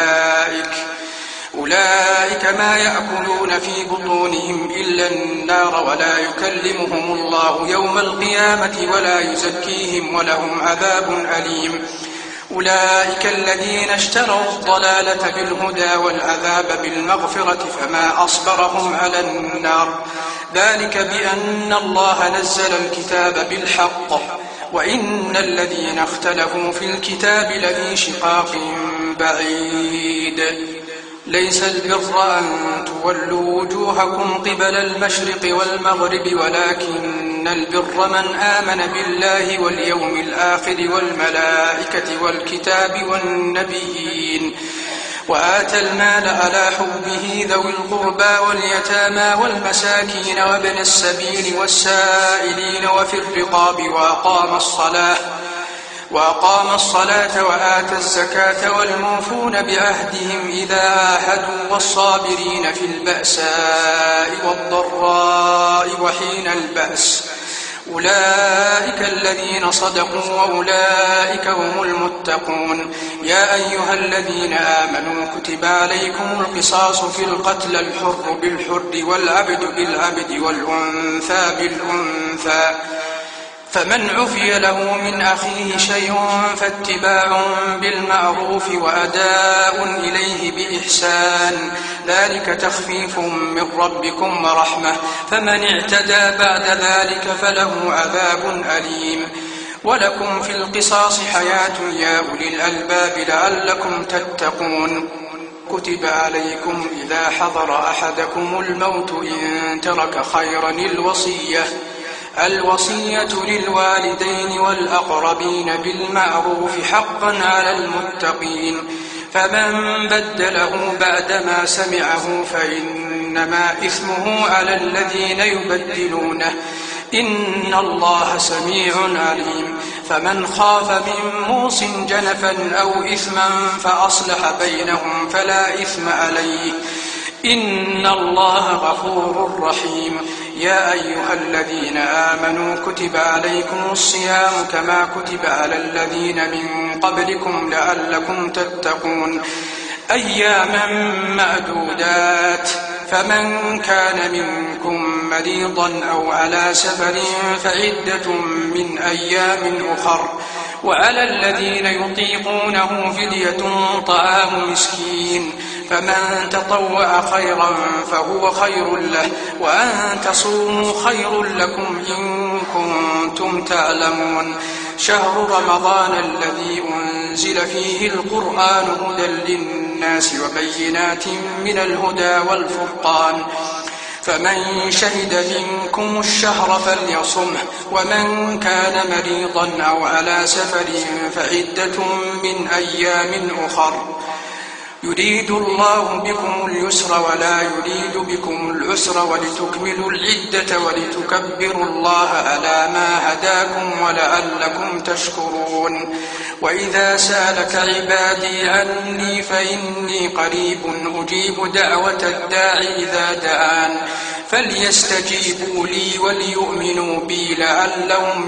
أولئك ما يأكلون في بطونهم إلا النار ولا يكلمهم الله يوم القيامة ولا يزكيهم ولهم عذاب أليم أولئك الذين اشتروا الضلالة بالهدى والعذاب بالمغفرة فما أصبرهم على النار ذلك بأن الله نزل الكتاب بالحق وإن الذين اختلفوا في الكتاب لفي شقاق بعيد ليس البر أن تولوا وجوهكم قبل المشرق والمغرب ولكن البر من آمن بالله واليوم الآخر والملائكة والكتاب والنبيين وآتى المال على حبه ذوي القربى واليتامى والمساكين وابن السبيل والسائلين وفي الرقاب وأقام الصلاة وآتى الزكاة والموفون بعهدهم إذا عاهدوا والصابرين في البأساء والضراء وحين البأس أولئك الذين صدقوا وأولئك هم المتقون يا أيها الذين آمنوا كتب عليكم القصاص في القتل الحر بالحر والعبد بالعبد والأنثى بالأنثى فمن عفي له من أخيه شيء فاتباع بالمعروف وأداء إليه بإحسان ذلك تخفيف من ربكم ورحمة فمن اعتدى بعد ذلك فله عذاب أليم ولكم في القصاص حياة يا أولي الألباب لعلكم تتقون كتب عليكم إذا حضر أحدكم الموت إن ترك خيرا الوصية للوالدين والأقربين بالمعروف حقا على المتقين فمن بدله بعدما سمعه فإنما إثمه على الذين يبدلونه إن الله سميع عليم فمن خاف من موص جنفا أو إثما فأصلح بينهم فلا إثم عليه إن الله غفور رحيم يا أيها الذين آمنوا كتب عليكم الصيام كما كتب على الذين من قبلكم لعلكم تتقون أياما معدودات فمن كان منكم مريضا أو على سفر فعدة من أيام أخر وعلى الذين يطيقونه فدية طعام مسكين فمن تطوع خيرا فهو خير له وأن تصوموا خير لكم إن كنتم تعلمون شهر رمضان الذي أنزل فيه القرآن هدى للناس وبينات من الهدى والفرقان فمن شهد منكم الشهر فليصمه ومن كان مريضا أو على سفر فعدة من أيام أخر يريد الله بكم اليسر ولا يريد بكم العسر ولتكملوا العدة ولتكبروا الله على ما هداكم ولعلكم تشكرون وإذا سألك عبادي عني فإني قريب أجيب دعوة الداع إذا دعان فليستجيبوا لي وليؤمنوا بي لعلهم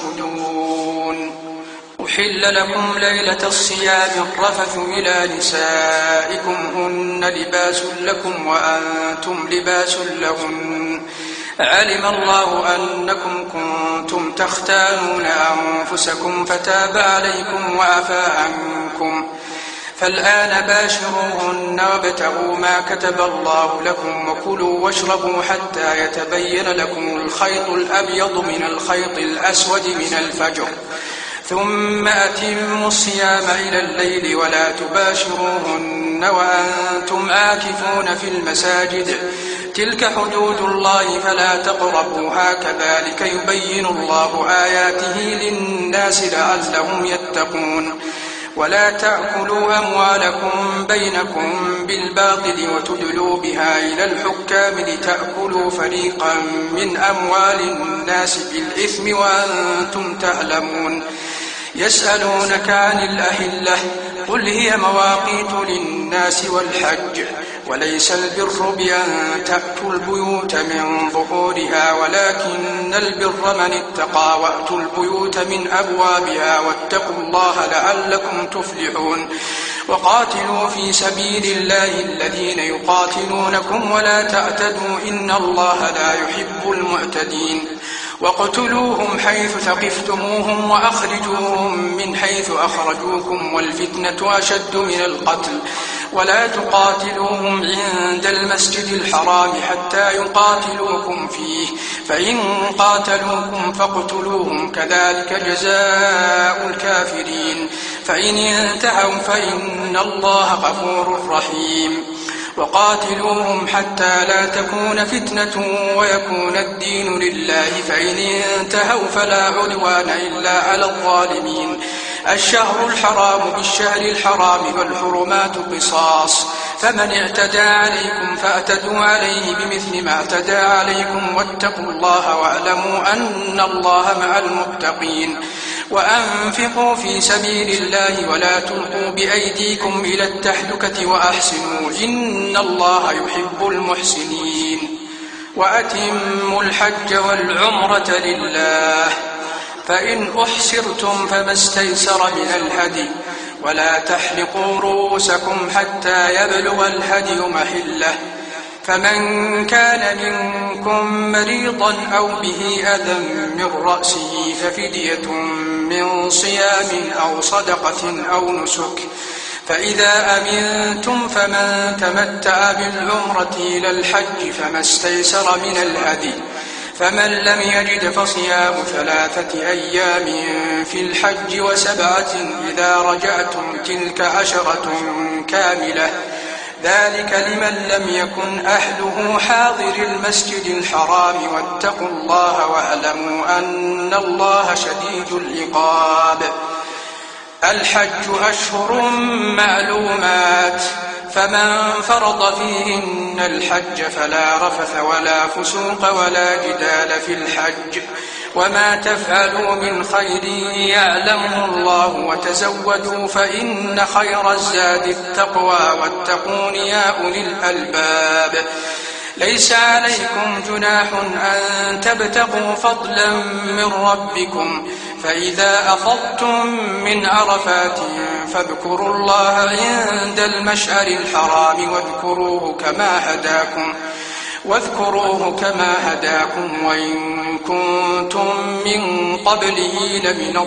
يرشدون أحل لكم ليلة الصيام الرفث إلى نسائكم هن لباس لكم وأنتم لباس لهن علم الله أنكم كنتم تختانون أنفسكم فتاب عليكم وعفى عنكم فالآن باشروهن وابتغوا ما كتب الله لكم وكلوا واشربوا حتى يتبين لكم الخيط الأبيض من الخيط الأسود من الفجر ثم أتموا الصيام إلى الليل ولا تباشروهن وأنتم عاكفون في المساجد تلك حدود الله فلا تقربوها كذلك يبين الله آياته للناس لعلهم يتقون ولا تأكلوا أموالكم بينكم بالباطل وتدلوا بها إلى الحكام لتأكلوا فريقا من أموال الناس بالإثم وأنتم تعلمون يسألونك عن الأهلة قل هي مواقيت للناس والحج وليس البر بأن تأتوا البيوت من ظهورها ولكن البر من اتقى وأتوا البيوت من أبوابها واتقوا الله لعلكم تفلحون وقاتلوا في سبيل الله الذين يقاتلونكم ولا تعتدوا إن الله لا يحب المعتدين وَاقْتُلُوهُمْ حَيْثُ ثَقِفْتُمُوهُمْ وَأَخْرِجُوهُمْ مِنْ حَيْثُ أَخْرَجُوكُمْ وَالْفِتْنَةُ أَشَدُّ مِنَ الْقَتْلِ وَلَا تُقَاتِلُوهُمْ عِندَ الْمَسْجِدِ الْحَرَامِ حَتَّى يُقَاتِلُوكُمْ فِيهِ فَإِنْ قَاتَلُوكُمْ فَاقْتُلُوهُمْ كَذَلِكَ جَزَاءُ الْكَافِرِينَ فَإِنِ انتهوا فإن الله غفور رحيم وقاتلوهم حتى لا تكون فتنة ويكون الدين لله فإن انتهوا فلا عدوان إلا على الظالمين الشهر الحرام بالشهر الحرام والحرمات قصاص فمن اعتدى عليكم فاعتدوا عليه بمثل ما اعتدى عليكم واتقوا الله واعلموا أن الله مع المتقين وأنفقوا في سبيل الله ولا تلقوا بأيديكم إلى التهلكة وأحسنوا إن الله يحب المحسنين وأتموا الحج والعمرة لله فإن أحسرتم فما استيسر من الهدي ولا تحلقوا رؤوسكم حتى يبلغ الهدي محله فمن كان منكم مريضا أو به أذى من رأسه ففدية من صيام أو صدقة أو نسك فإذا أمنتم فمن تمتع بالعمرة إلى الحج فما استيسر من الهدي فمن لم يجد فصيام 3 أيام في الحج و7 إذا رجعتم تلك 10 كاملة ذلك لمن لم يكن أهله حاضر المسجد الحرام واتقوا الله واعلموا أن الله شديد العقاب الحج أشهر معلومات فمن فرض فيهن الحج فلا رفث ولا فسوق ولا جدال في الحج وما تفعلوا من خير يعلمه الله وتزودوا فإن خير الزاد التقوى واتقون يا أولي الألباب ليس عليكم جناح أن تبتغوا فضلا من ربكم فإذا أفضتم من عرفات فاذكروا الله عند المشعر الحرام واذكروه كما هداكم وإن كنتم من قبله لمن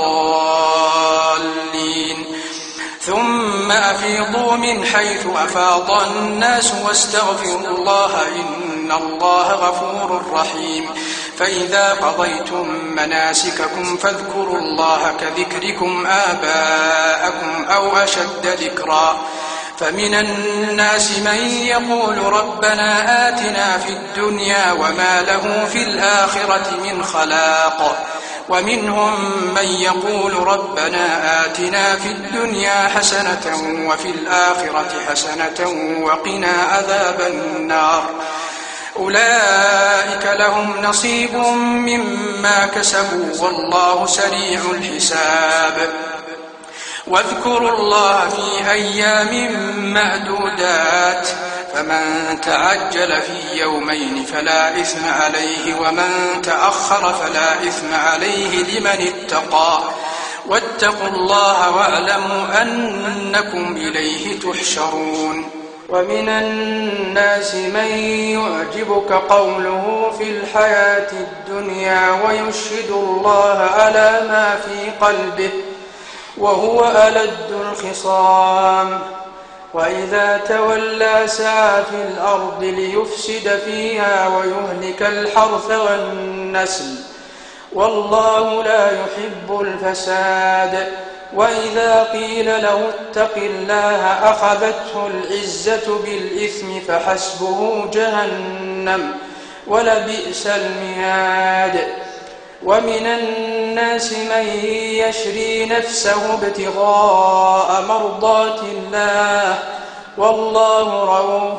الضالين ثم أفيضوا من حيث أفاض الناس واستغفروا الله إن الله غفور رحيم فإذا قضيتم مناسككم فاذكروا الله كذكركم آباءكم أو أشد ذكرا فمن الناس من يقول ربنا آتنا في الدنيا وما له في الآخرة من خلاق ومنهم من يقول ربنا آتنا في الدنيا حسنة وفي الآخرة حسنة وقنا عذاب النار أولئك لهم نصيب مما كسبوا والله سريع الحساب واذكروا الله في أيام معدودات فمن تعجل في يومين فلا إثم عليه ومن تأخر فلا إثم عليه لمن اتقى واتقوا الله واعلموا أنكم إليه تحشرون ومن الناس من يعجبك قوله في الحياة الدنيا ويشهد الله على ما في قلبه وهو ألد الخصام وإذا تولى سعى في الأرض ليفسد فيها ويهلك الحرث والنسل والله لا يحب الفساد وإذا قيل له اتق الله أخذته العزة بالإثم فحسبه جهنم ولبئس المهاد ومن الناس من يشري نفسه ابتغاء مرضات الله والله رؤوف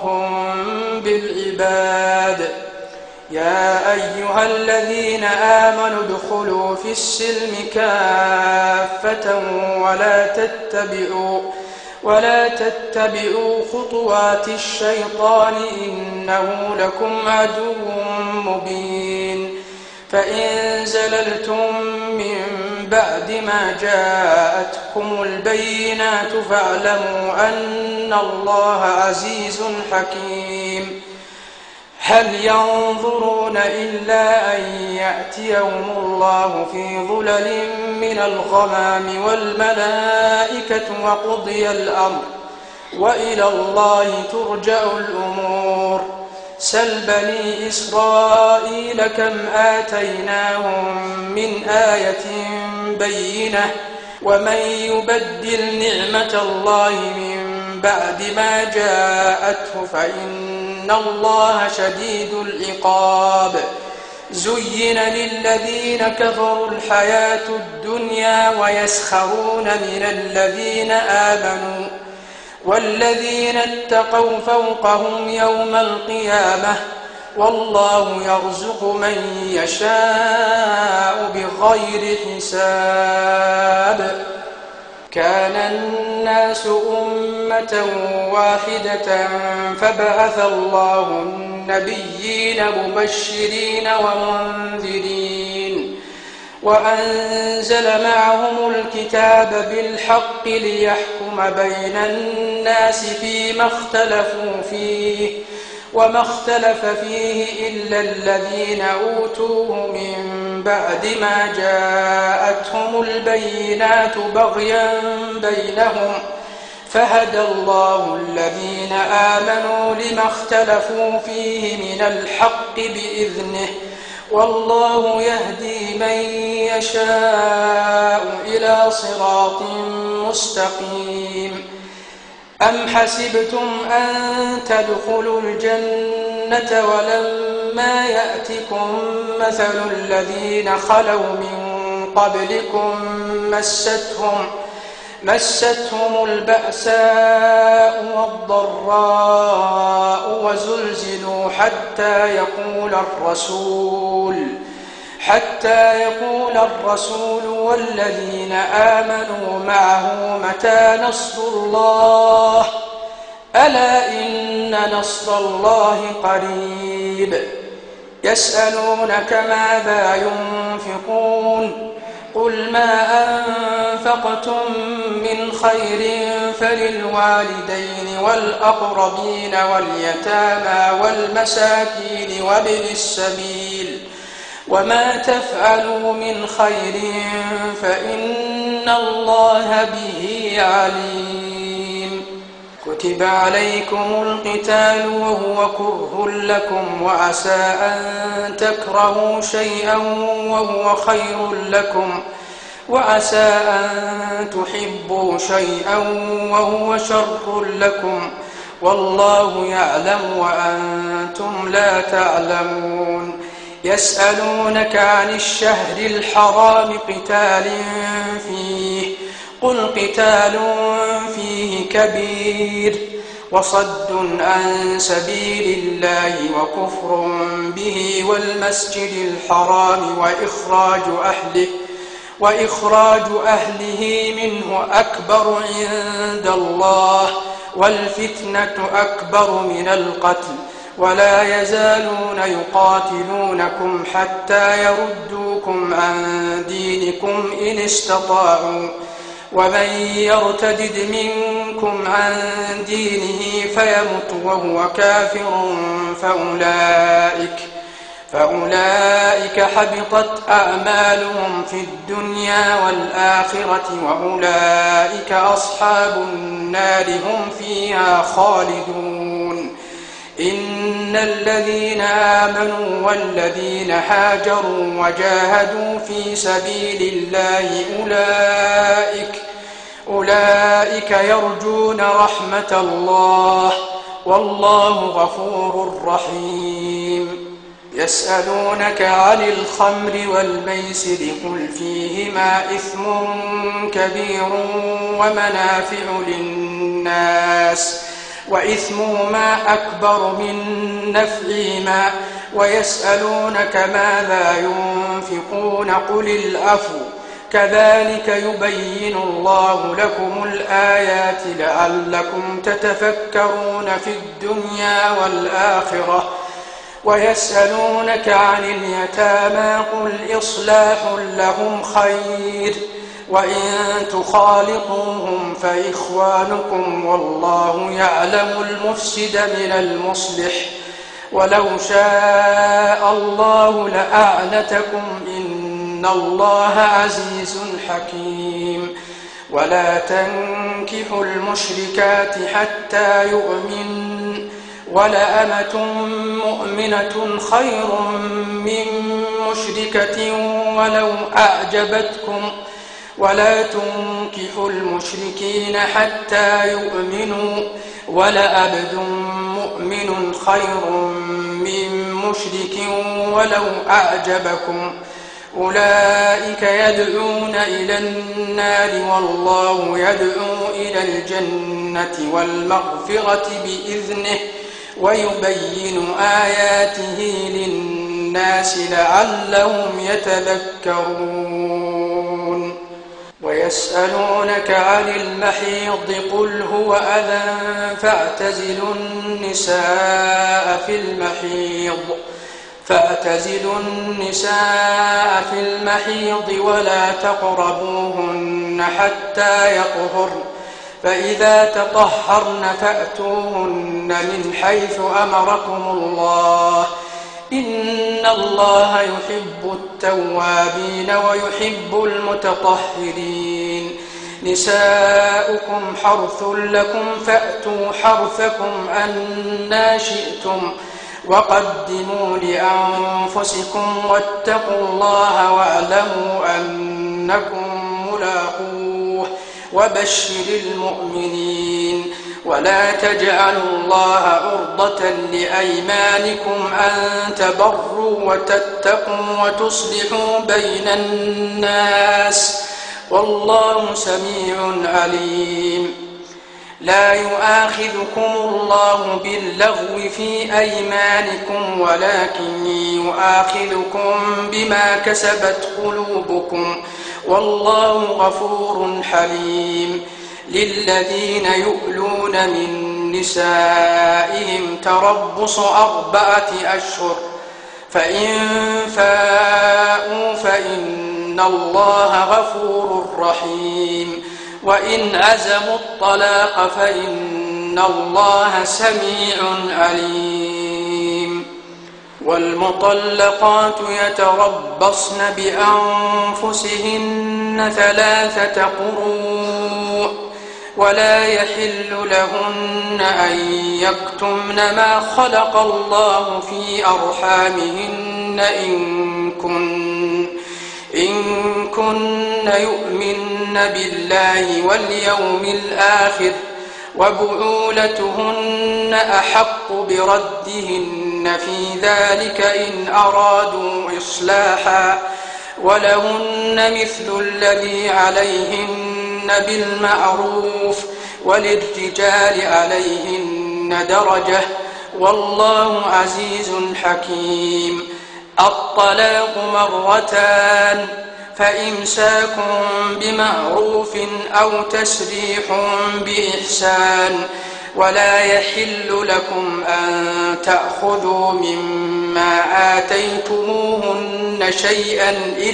بالعباد يا أيها الذين آمنوا ادخلوا في السلم كافة ولا تتبعوا خطوات الشيطان إنه لكم عدو مبين فإن زللتم من بعد ما جاءتكم البينات فاعلموا أن الله عزيز حكيم هل ينظرون إلا أن يأتيهم الله في ظلل من الغمام والملائكة وقضي الأمر وإلى الله ترجع الأمور. سل بني إسرائيل كم آتيناهم من آية بينة ومن يبدل نعمة الله من بعد ما جاءته فإن الله شديد العقاب. زين للذين كفروا الحياة الدنيا ويسخرون من الذين آمنوا والذين اتقوا فوقهم يوم القيامة والله يرزق من يشاء بغير حساب. كان الناس أمة واحدة فبعث الله النبيين مبشرين ومنذرين وأنزل معهم الكتاب بالحق ليحكم بين الناس فيما اختلفوا فيه وما اختلف فيه إلا الذين أوتوه من بعد ما جاءتهم البينات بغيا بينهم فهدى الله الذين آمنوا لما اختلفوا فيه من الحق بإذنه والله يهدي من يشاء إلى صراط مستقيم. أم حسبتم أن تدخلوا الجنة ولما يأتكم مثل الذين خلوا من قبلكم مستهم البأساء والضراء وزلزلوا حتى يقول الرسول والذين آمنوا معه متى نصر الله ألا إن نصر الله قريب. يسألونك ماذا ينفقون قل ما أنفقتم من خير فللوالدين والأقربين واليتامى والمساكين وابن السبيل وما تفعلوا من خير فإن الله به عليم. كتب عليكم القتال وهو كره لكم وعسى أن تكرهوا شيئا وهو خير لكم وعسى أن تحبوا شيئا وهو شر لكم والله يعلم وأنتم لا تعلمون. يسألونك عن الشهر الحرام قتال فيه قل قتال فيه كبير وصد عن سبيل الله وكفر به والمسجد الحرام وإخراج أهله منه أكبر عند الله والفتنة أكبر من القتل ولا يزالون يقاتلونكم حتى يردوكم عن دينكم إن استطاعوا ومن يرتدد منكم عن دينه فيمت وهو كافر فأولئك حبطت أعمالهم في الدنيا والآخرة وأولئك أصحاب النار هم فيها خالدون. إن الذين آمنوا والذين هاجروا وجاهدوا في سبيل الله أولئك يرجون رحمة الله والله غفور رحيم. يسألونك عن الخمر والميسر قل فيهما إثم كبير ومنافع للناس وإثمهما أكبر من نفعهما ويسألونك ماذا ينفقون قل العفو كذلك يبين الله لكم الآيات لعلكم تتفكرون في الدنيا والآخرة. ويسألونك عن اليتامى قل إصلاح لهم خير وإن تخالطوهم فإخوانكم والله يعلم المفسد من المصلح ولو شاء الله لأعنتكم إن الله عزيز حكيم ولا تنكحوا المشركات حتى يؤمن ولأمة مؤمنة خير من مشركة ولو أعجبتكم ولا تنكحوا المشركين حتى يؤمنوا ولعبد مؤمن خير من مشرك ولو أعجبكم أولئك يدعون إلى النار والله يدعو إلى الجنة والمغفرة بإذنه ويبين آياته للناس لعلهم يتذكرون ويسألونك عن المحيض قل هو أذى فاعتزلوا النساء في المحيض ولا تقربوهن حتى يطهرن فإذا تطهرن فأتوهن من حيث أمركم الله إن الله يحب التوابين ويحب المتطهرين نساؤكم حرث لكم فأتوا حرثكم أنى شئتم وقدموا لأنفسكم واتقوا الله واعلموا أنكم ملاقوه وبشر المؤمنين ولا تجعلوا الله عرضة لأيمانكم أن تبروا وتتقوا وتصلحوا بين الناس والله سميع عليم لا يؤاخذكم الله باللغو في أيمانكم ولكن يؤاخذكم بما كسبت قلوبكم والله غفور حليم للذين يؤلون من نسائهم تربص 4 أشهر فإن فاءوا فإن الله غفور رحيم وإن عزموا الطلاق فإن الله سميع عليم والمطلقات يتربصن بأنفسهن 3 قروء ولا يحل لهن أن يكتمن ما خلق الله في أرحامهن إن كن يؤمن بالله واليوم الآخر وبعولتهن أحق بردهن في ذلك إن أرادوا إصلاحا ولهن مثل الذي عليهن بالمعروف وللرجال عليهن درجة والله عزيز حكيم الطلاق 2 فإمساك بمعروف أو تسريح بإحسان ولا يحل لكم أن تأخذوا مما آتيتموهن شيئا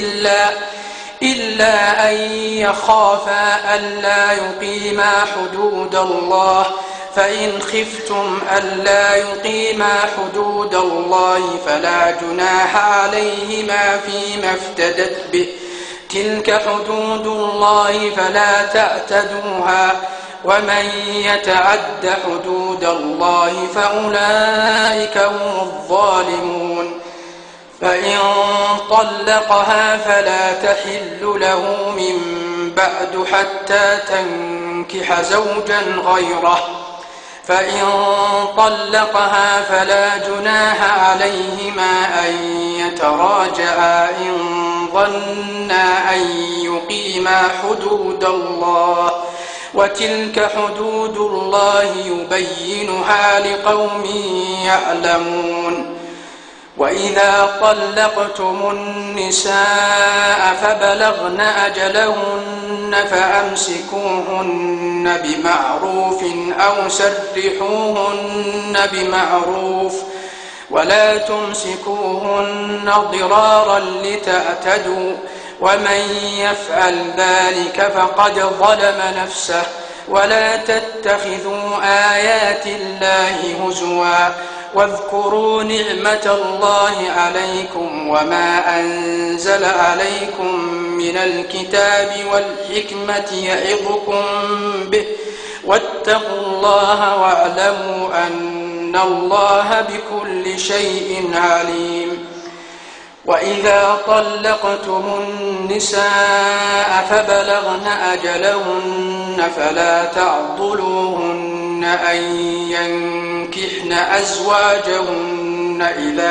إلا أن يخافا ألا يقيما حدود الله فإن خفتم ألا يقيما حدود الله فلا جناح عليهما فيما افتدت به تلك حدود الله فلا تعتدوها ومن يتعد حدود الله فأولئك هم الظالمون فإن طلقها فلا تحل له من بعد حتى تنكح زوجا غيره فإن طلقها فلا جناح عليهما أن يتراجعا إن ظنا أن يقيما حدود الله وتلك حدود الله يبينها لقوم يعلمون وإذا طلقتم النساء فبلغن أجلهن فأمسكوهن بمعروف أو سرحوهن بمعروف ولا تمسكوهن ضرارا لتعتدوا ومن يفعل ذلك فقد ظلم نفسه ولا تتخذوا آيات الله هزوا واذكروا نعمة الله عليكم وما أنزل عليكم من الكتاب والحكمة يعظكم به واتقوا الله واعلموا أن الله بكل شيء عليم. وإذا طلقتم النساء فبلغن أجلهن فلا تعضلوهن أن ينكحن أزواجهن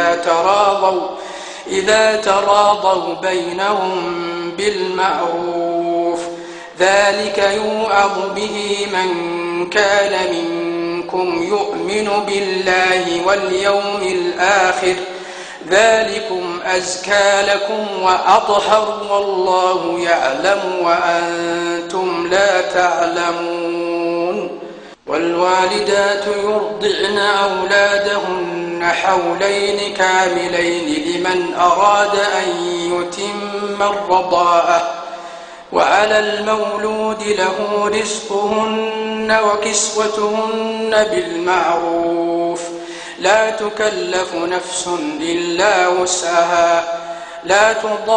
إذا تراضوا بينهم بالمعروف، ذلك يوعظ به من كان منكم يؤمن بالله واليوم الآخر، ذلكم أزكى لكم وأطهر والله يعلم وأنتم لا تعلمون. والوالدات يرضعن أولادهن حولين كاملين لمن أراد أن يتم الرضاعة، وعلى المولود له رزقهن وكسوتهن بالمعروف، لا تكلف نفس إلا وسعها، لا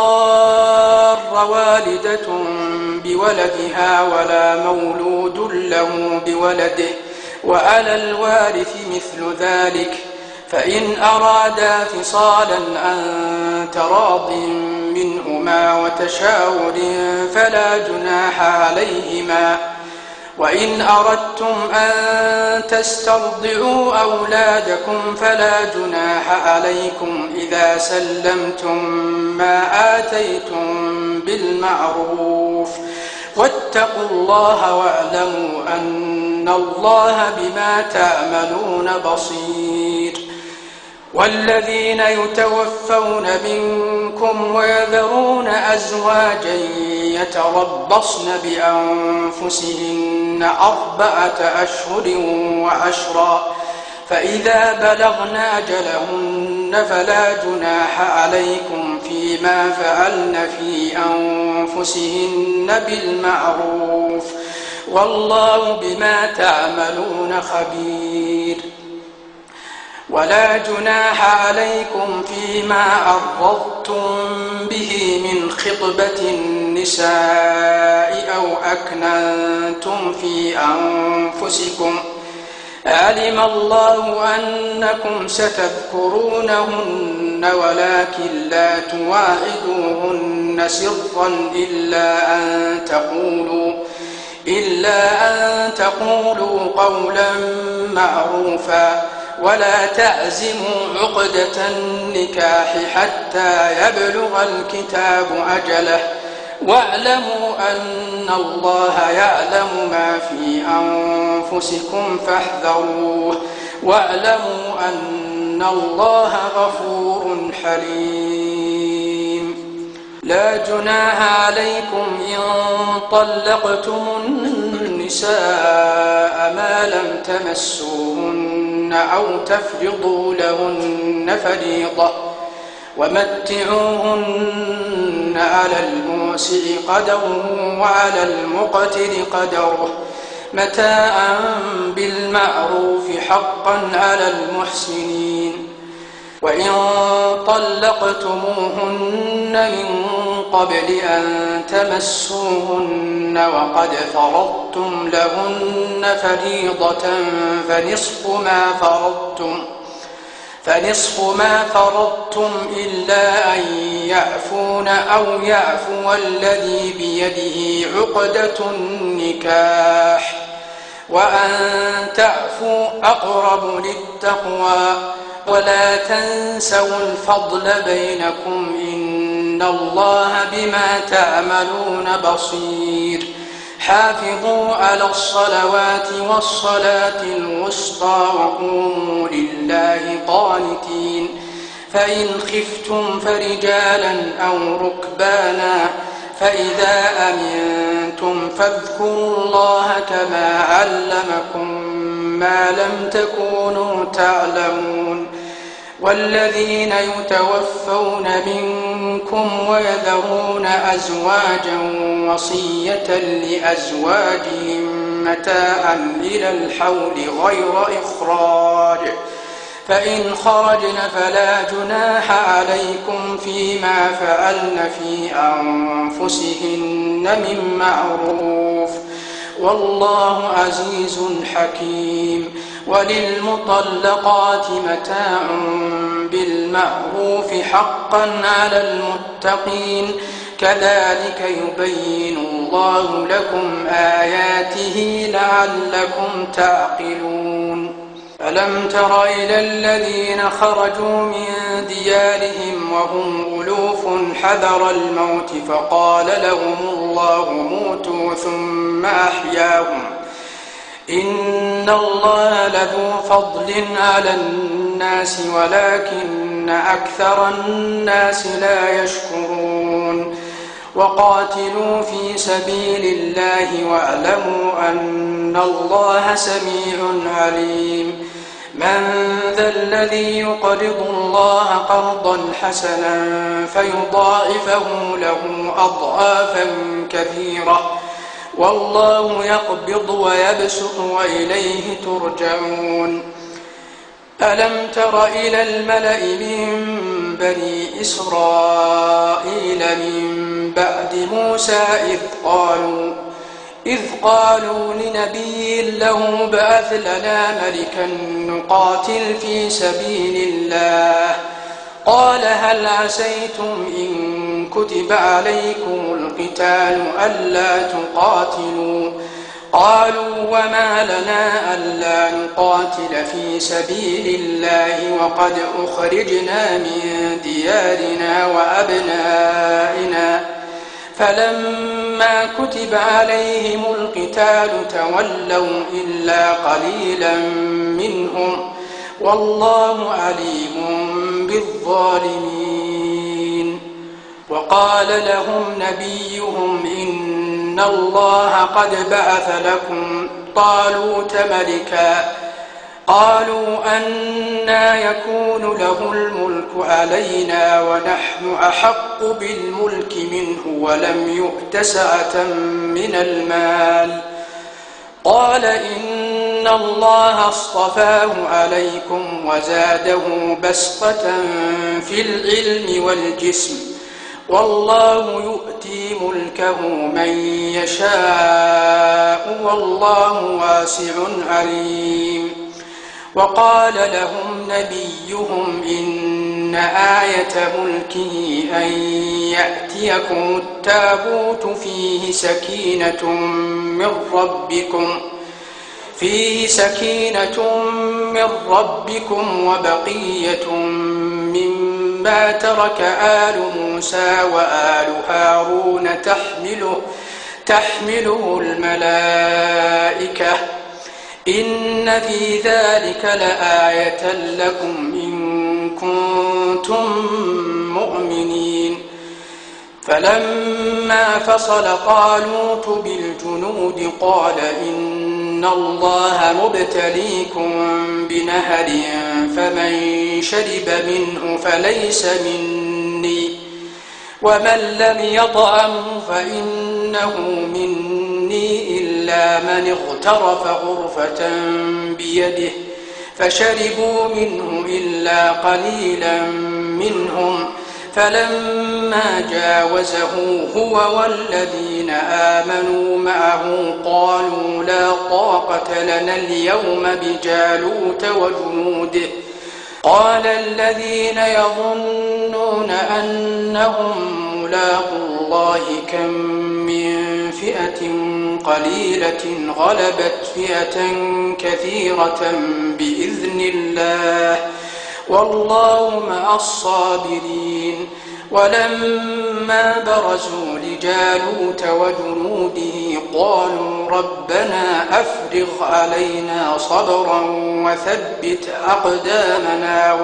تضار والدة بولدها ولا مولود له بولده، وعلى الوارث مثل ذلك، فإن أرادا فصالا عن تراض منهما وتشاور فلا جناح عليهما. وإن أردتم أن تسترضعوا أولادكم فلا جناح عليكم إذا سلمتم ما آتيتم بالمعروف، واتقوا الله واعلموا أن الله بما تعملون بصير. والذين يتوفون منكم ويذرون أزواجا يتربصن بأنفسهن 4 أشهر وعشرا، فإذا بلغن أجلهن فلا جناح عليكم فيما فعلن في أنفسهن بالمعروف، والله بما تعملون خبير. ولا جناح عليكم فيما عرضتم به من خطبة النساء أو أكننتم في أنفسكم، علم الله أنكم ستذكرونهن ولكن لا تواعدوهن سرا إلا أن تقولوا قولا معروفا، ولا تعزموا عقدة النكاح حتى يبلغ الكتاب أجله، واعلموا أن الله يعلم ما في أنفسكم فاحذروه، واعلموا أن الله غفور حليم. لا جناح عليكم إن طلقتم النساء ما لم تمسوهن أو تفرضوا لهن فريضة، ومتعوهن على الموسع قدره وعلى المقتر قدره متاعا بالمعروف حقا على المحسنين. وإن طلقتموهن من قبل أن تمسوهن وقد فرضتم لهن فريضة فنصف ما فرضتم إلا أن يعفون أو يعفو الذي بيده عقدة النكاح، وأن تعفوا أقرب للتقوى، ولا تنسوا الفضل بينكم إن الله بما تعملون بصير. حافظوا على الصلوات والصلاة الوسطى وقوموا لله قانتين، فإن خفتم فرجالا أو ركبانا، فإذا أمنتم فاذكروا الله كما علمكم ما لم تكونوا تعلمون. والذين يتوفون منكم ويذرون أزواجا وصية لأزواجهم متاعا إلى الحول غير إخراج، فإن خرجن فلا جناح عليكم فيما فعلن في أنفسهن من معروف والله عزيز حكيم. وللمطلقات متاع بالمعروف حقا على المتقين كذلك يبين الله لكم آياته لعلكم تعقلون. ألم تر إلى الذين خرجوا من ديارهم وهم ألوف حذر الموت فقال لهم الله موتوا ثم أحياهم إن الله لذو فضل على الناس ولكن أكثر الناس لا يشكرون. وقاتلوا في سبيل الله واعلموا أن الله سميع عليم. من ذا الذي يقرض الله قرضا حسنا فيضاعفه له أضعافا كثيرة والله يقبض ويبسط وإليه ترجعون. ألم تر إلى الملأ من بني إسرائيل من بعد موسى إذ قالوا لنبي له ابعث لنا ملكا نقاتل في سبيل الله قال هل عسيتم إن كتب عليكم القتال ألا تقاتلوا قالوا وما لنا ألا نقاتل في سبيل الله وقد أخرجنا من ديارنا وأبنائنا فلما كتب عليهم القتال تولوا إلا قليلا منهم والله عليم بالظالمين. وقال لهم نبيهم إن الله قد بعث لكم طالوت ملكا قالوا أنى يكون له الملك علينا ونحن أحق بالملك منه ولم يؤت سعة من المال قال إن الله اصطفاه عليكم وزاده بسطة في العلم والجسم والله يؤتي ملكه من يشاء والله واسع عليم. وقال لهم نبيهم إن آية ملكه أن يأتيكم التابوت فيه سكينة من ربكم وبقية مما ترك آل موسى وآل هارون تحمله الملائكة إن في ذلك لآية لكم إن كنتم مؤمنين. فلما فصل طالوت بالجنود قال إن الله مبتليكم بنهر فمن شرب منه فليس مني ومن لم يطعمه فإنه مني إلا من اغترف غرفة بيده فشربوا منه إلا قليلا منهم فلما جاوزه هو والذين آمنوا معه قالوا لا طاقة لنا اليوم بجالوت وجنوده قال الذين يظنون أنهم ملاقو الله كم من فئة قليلة غلبت فئة كثيرة بإذن الله والله مع الصابرين. ولما برزوا لجالوت وجنوده قالوا ربنا أفرغ علينا صبرا وثبت أقدامنا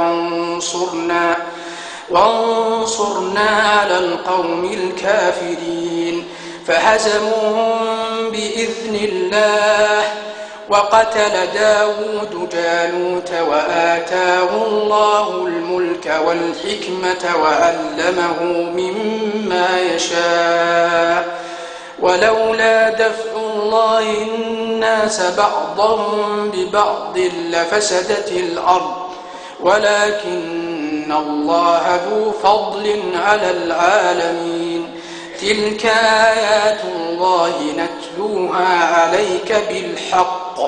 وانصرنا على القوم الكافرين فهزموهم بإذن الله وقتل داود جالوت وآتاه الله الملك والحكمة وعلمه مما يشاء ولولا دفع الله الناس بعضهم ببعض لفسدت الأرض ولكن الله ذو فضل على العالمين. تلك آيات الله نتلوها عليك بالحق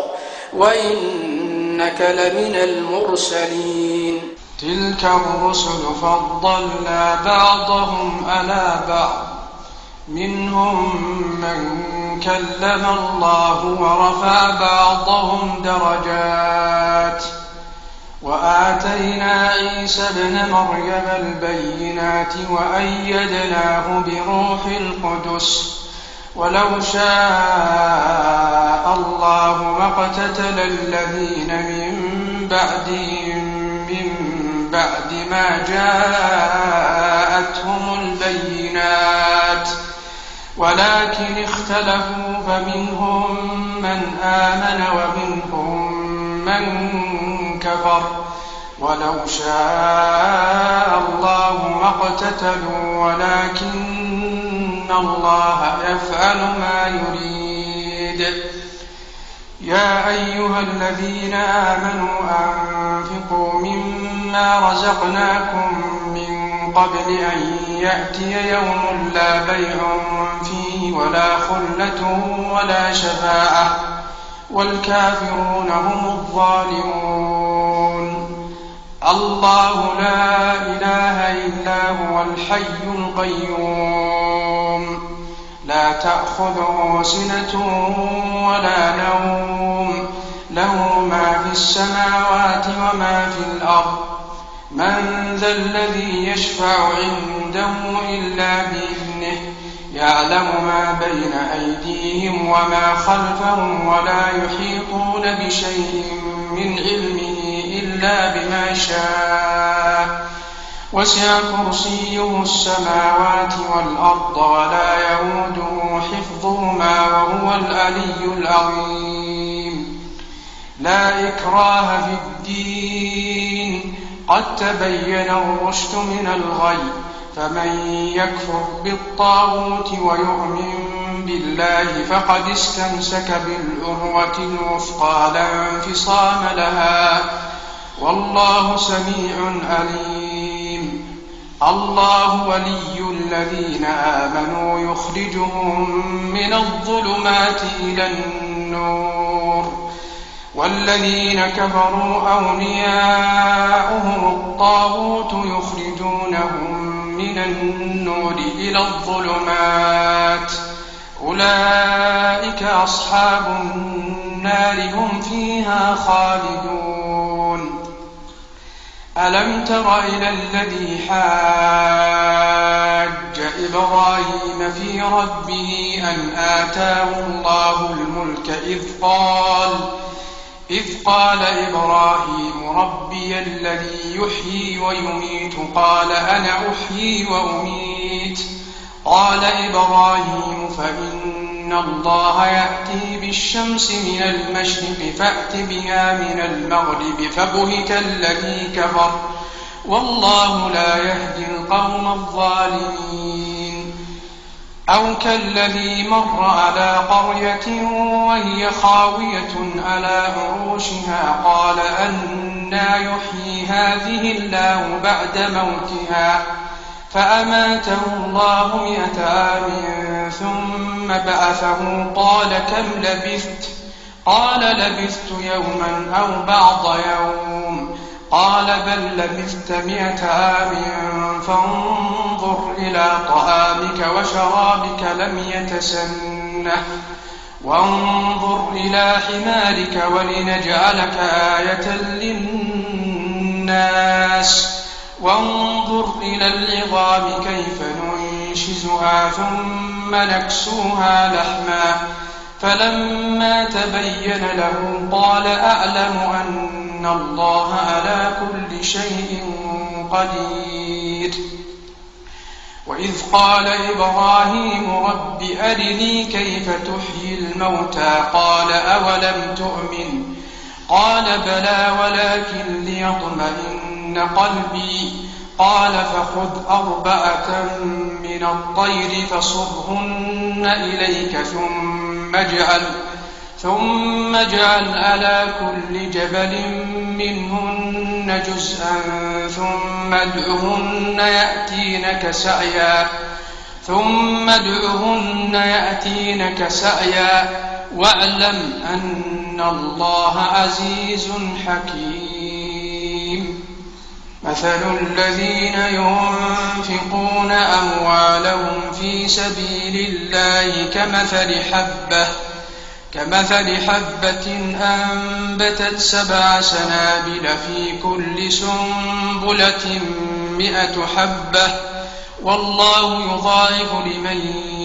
وإنك لمن المرسلين. تلك الرسل فضلنا بعضهم على بعض منهم من كلم الله ورفع بعضهم درجات وآتينا عيسى ابن مريم البينات وأيدناه بروح القدس ولو شاء الله ما اقتتل الذين من بعدهم من بعد ما جاءتهم البينات ولكن اختلفوا فمنهم من آمن ومنهم من كفر ولو شاء الله ما اقتتلوا ولكن الله يفعل ما يريد. يا أيها الذين آمنوا أنفقوا مما رزقناكم من قبل أن يأتي يوم لا بيع فيه ولا خلة ولا شفاعة والكافرون هم الظالمون. الله لا إله إلا هو الحي القيوم لا تأخذه سنة ولا نوم له ما في السماوات وما في الأرض من ذا الذي يشفع عنده إلا بإذنه يعلم ما بين أيديهم وما خلفهم ولا يحيطون بشيء من علمه إلا بما شاء وسع كرسيه السماوات والأرض ولا يئوده حفظهما وهو العلي العظيم. لا إكراه في الدين قد تبين الرشد من الغي فمن يكفر بالطاغوت ويؤمن بالله فقد استمسك بالعروة الوثقى لا انفصام لها والله سميع عليم. الله ولي الذين آمنوا يخرجهم من الظلمات إلى النور والذين كفروا أولياؤهم الطاغوت يخرجونهم من النور إلى الظلمات أولئك أصحاب النار هم فيها خالدون. ألم تر إلى الذي حاج إبراهيم في ربه أن آتاه الله الملك إذ قال إبراهيم ربي الذي يحيي ويميت قال أنا أحيي وأميت قال إبراهيم فإن الله يأتي بالشمس من المشرق فأت بها من المغرب فبهت الذي كفر والله لا يهدي القوم الظالمين. أو كالذي مر على قرية وهي خاوية على عروشها قال أنى يحيي هذه الله بعد موتها فأماته الله 100 عام ثم بعثه قال كم لبثت قال لبثت يوما أو بعض يوم قال بل لبثت 100 عام فانظر إلى طعامك وشرابك لم يتسنه وانظر إلى حمارك ولنجعلك آية للناس وانظر إلى العظام كيف ننشزها ثم نكسوها لحما فلما تبين له قال أعلم أن الله على كل شيء قدير. وإذ قال إبراهيم رب أرني كيف تحيي الموتى قال أولم تؤمن قال بلى ولكن ليطمئن قلبي قال فخذ 4 من الطير فصرهن إليك ثم اجعل على كل جبل منهن جزءا ثم ادعهن يأتينك سعيا واعلم أن الله عزيز حكيم. مثل الذين ينفقون أموالهم في سبيل الله كمثل حبة أنبتت 7 سنابل في كل سنبلة 100 حبة والله يضاعف لمن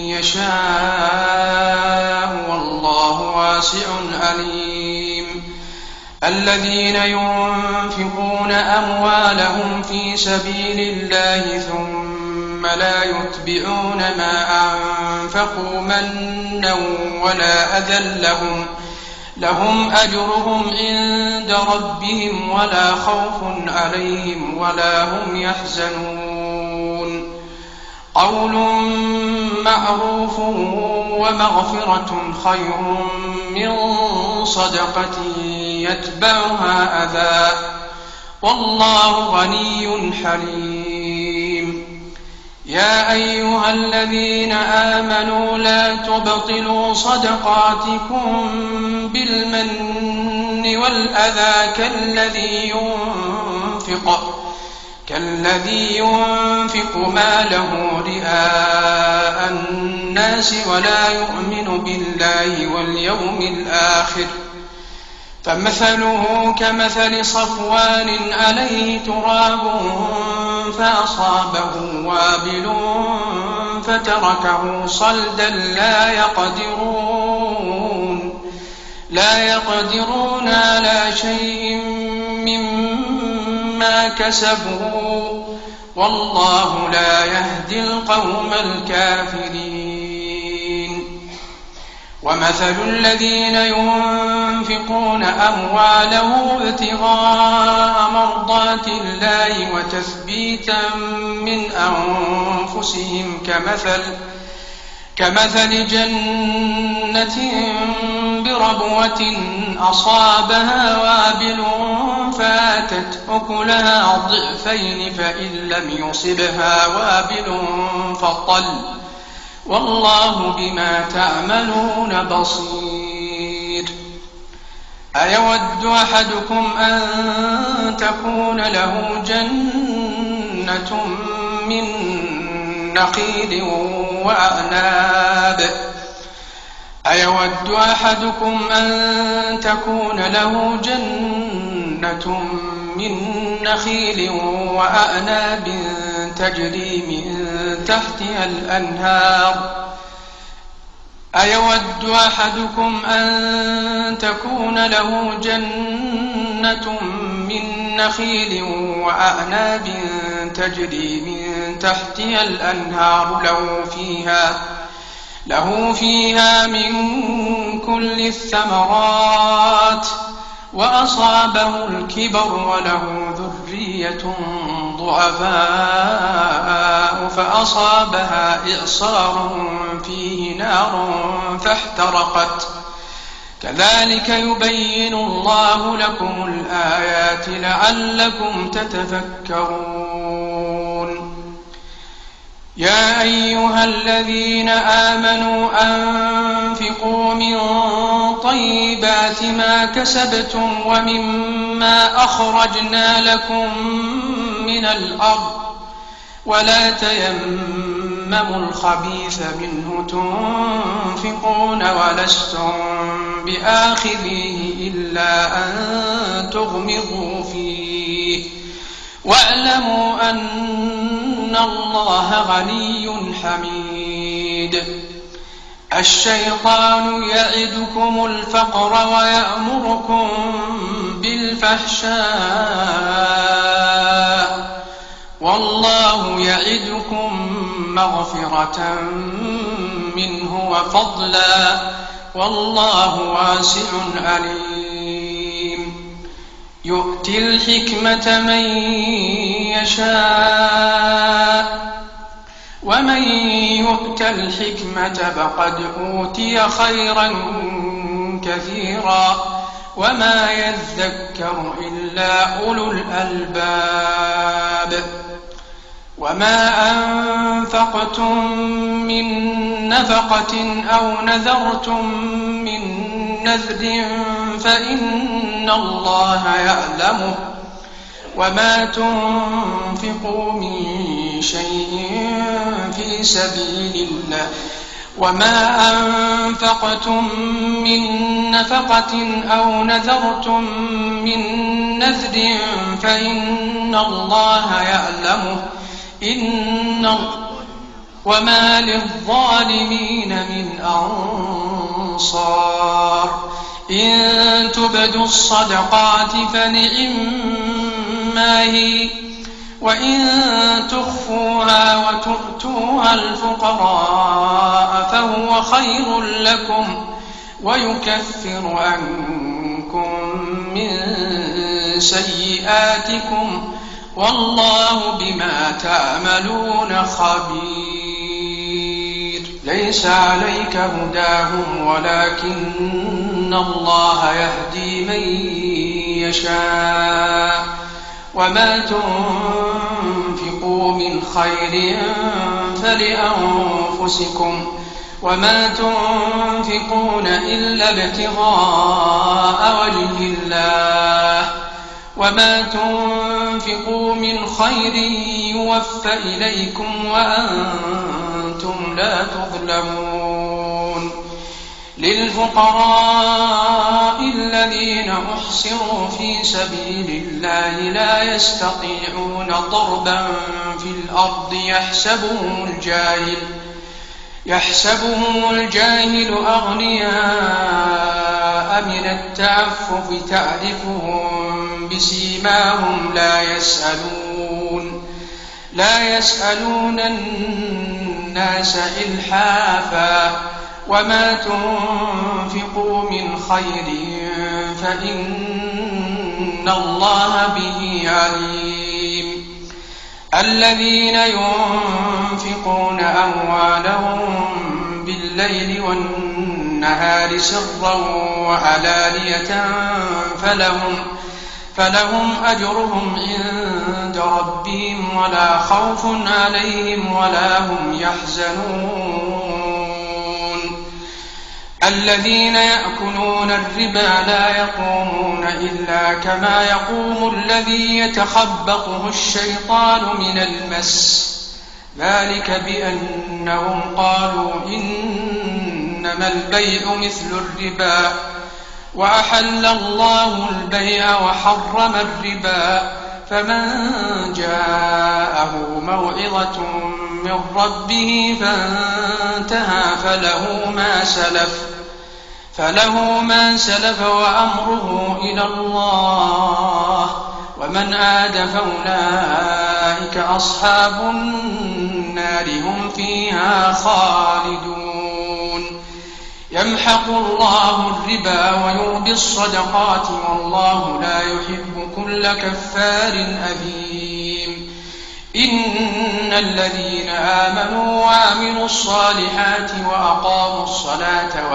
يشاء والله واسع عليم. الذين ينفقون أموالهم في سبيل الله ثم لا يتبعون ما أنفقوا منا ولا أذى لهم أجرهم عند ربهم ولا خوف عليهم ولا هم يحزنون. قول معروف ومغفرة خير من صدقة يتبعها أذى والله غني حليم. يا أيها الذين آمنوا لا تبطلوا صدقاتكم بالمن والأذى كالذي ينفق ماله رئاء الناس ولا يؤمن بالله واليوم الآخر فمثله كمثل صفوان عليه تراب فأصابه وابل فتركه صلدا لا يقدرون على شيء مما كسبوا والله لا يهدي القوم الكافرين. ومثل الذين ينفقون أموالهم ابتغاء مرضات الله وتثبيتا من أنفسهم كمثل جنة بربوة أصابها وابل فآتت أكلها ضعفين فإن لم يصبها وابل فطل والله بما تعملون بصير. أيود أحدكم أن تكون له جنة من نخيل وأعناب تجري من تحتها الأنهار له فيها من كل الثمرات وأصابه الكبر وله ذرية ضعفاء فأصابها إعصار فيه نار فاحترقت كذلك يبين الله لكم الآيات لعلكم تتفكرون. يا أيها الذين آمنوا أنفقوا من طيبات ما كسبتم ومما أخرجنا لكم من الأرض ولا تيمموا الخبيث منه تنفقون ولستم بآخذيه إلا أن تغمضوا فيه واعلموا أن الله غني حميد. الشيطان يعدكم الفقر ويأمركم بالفحشاء والله يعدكم مغفرة منه وفضلا والله واسع عليم. يؤتي الحكمة من يشاء ومن يؤت الحكمة فقد أوتي خيرا كثيرا وما يذكر إلا أولو الألباب. وما أنفقتم من نفقة أو نذرتم من نذر فإن الله يعلمه، وما تنفقوا من شيء في سبيل الله وما أنفقتم من نفقة أو نذرتم من نذر فإن الله يعلمه، وما للظالمين من أنصار. إن تبدوا الصدقات فنعما هي، وإن تخفوها وتؤتوها الفقراء فهو خير لكم ويكفر عنكم من سيئاتكم، والله بما تعملون خبير. ليس عليك هداهم ولكن الله يهدي من يشاء، وما تنفقوا من خير فلأنفسكم، وما تنفقون إلا ابتغاء وجه الله، وما تنفقوا من خير يوفى إليكم وأنتم لا تظلمون. للفقراء الذين أحصروا في سبيل الله لا يستطيعون ضربا في الأرض يحسبهم الجاهل أغنياء من التعفف تعرفهم بسيماهم لا يسألون الناس إلحافا، وما تنفقوا من خير فإن الله به عليم. الذين ينفقون أموالهم بالليل والنهار سرا وعلانية فلهم أجرهم عند ربهم ولا خوف عليهم ولا هم يحزنون. الذين يأكلون الربا لا يقومون إلا كما يقوم الذي يتخبطه الشيطان من المس، ذلك بأنهم قالوا إنما البيع مثل الربا، وأحل الله البيع وحرم الربا، فمن جاءه موعظة من ربه فانتهى فله ما سلف وأمره إلى الله، ومن عاد فأولئك أصحاب النار هم فيها خالدون. يمحق الله الربا ويربي الصدقات، والله لا يحب كل كفار أثيم. إن الذين آمنوا وعملوا الصالحات وأقاموا الصلاة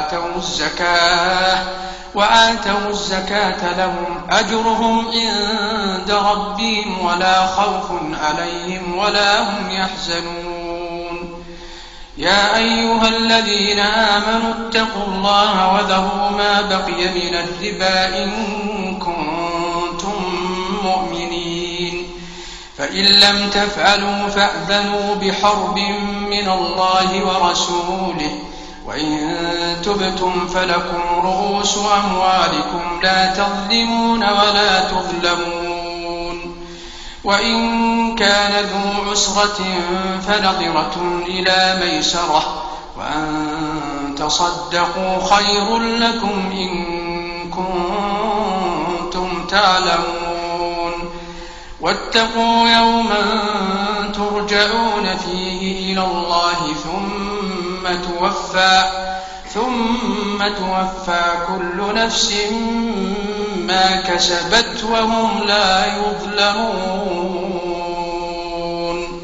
وآتوا الزكاة لهم أجرهم عند ربهم ولا خوف عليهم ولا هم يحزنون. يا أيها الذين آمنوا اتقوا الله وذروا ما بقي من الربا إن كنتم مؤمنين، فإن لم تفعلوا فأذنوا بحرب من الله ورسوله، وإن تبتم فلكم رؤوس أموالكم لا تظلمون ولا تظلمون. وإن كان ذو عسرة فنظرة إلى ميسرة، وأن تصدقوا خير لكم إن كنتم تعلمون. واتقوا يوما ترجعون فيه إلى الله ثم توفى كل نفس ما كسبت وهم لا يظلمون.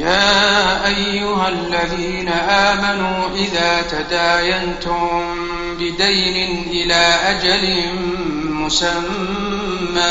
يا أيها الذين آمنوا إذا تداينتم بدين إلى أجل مسمى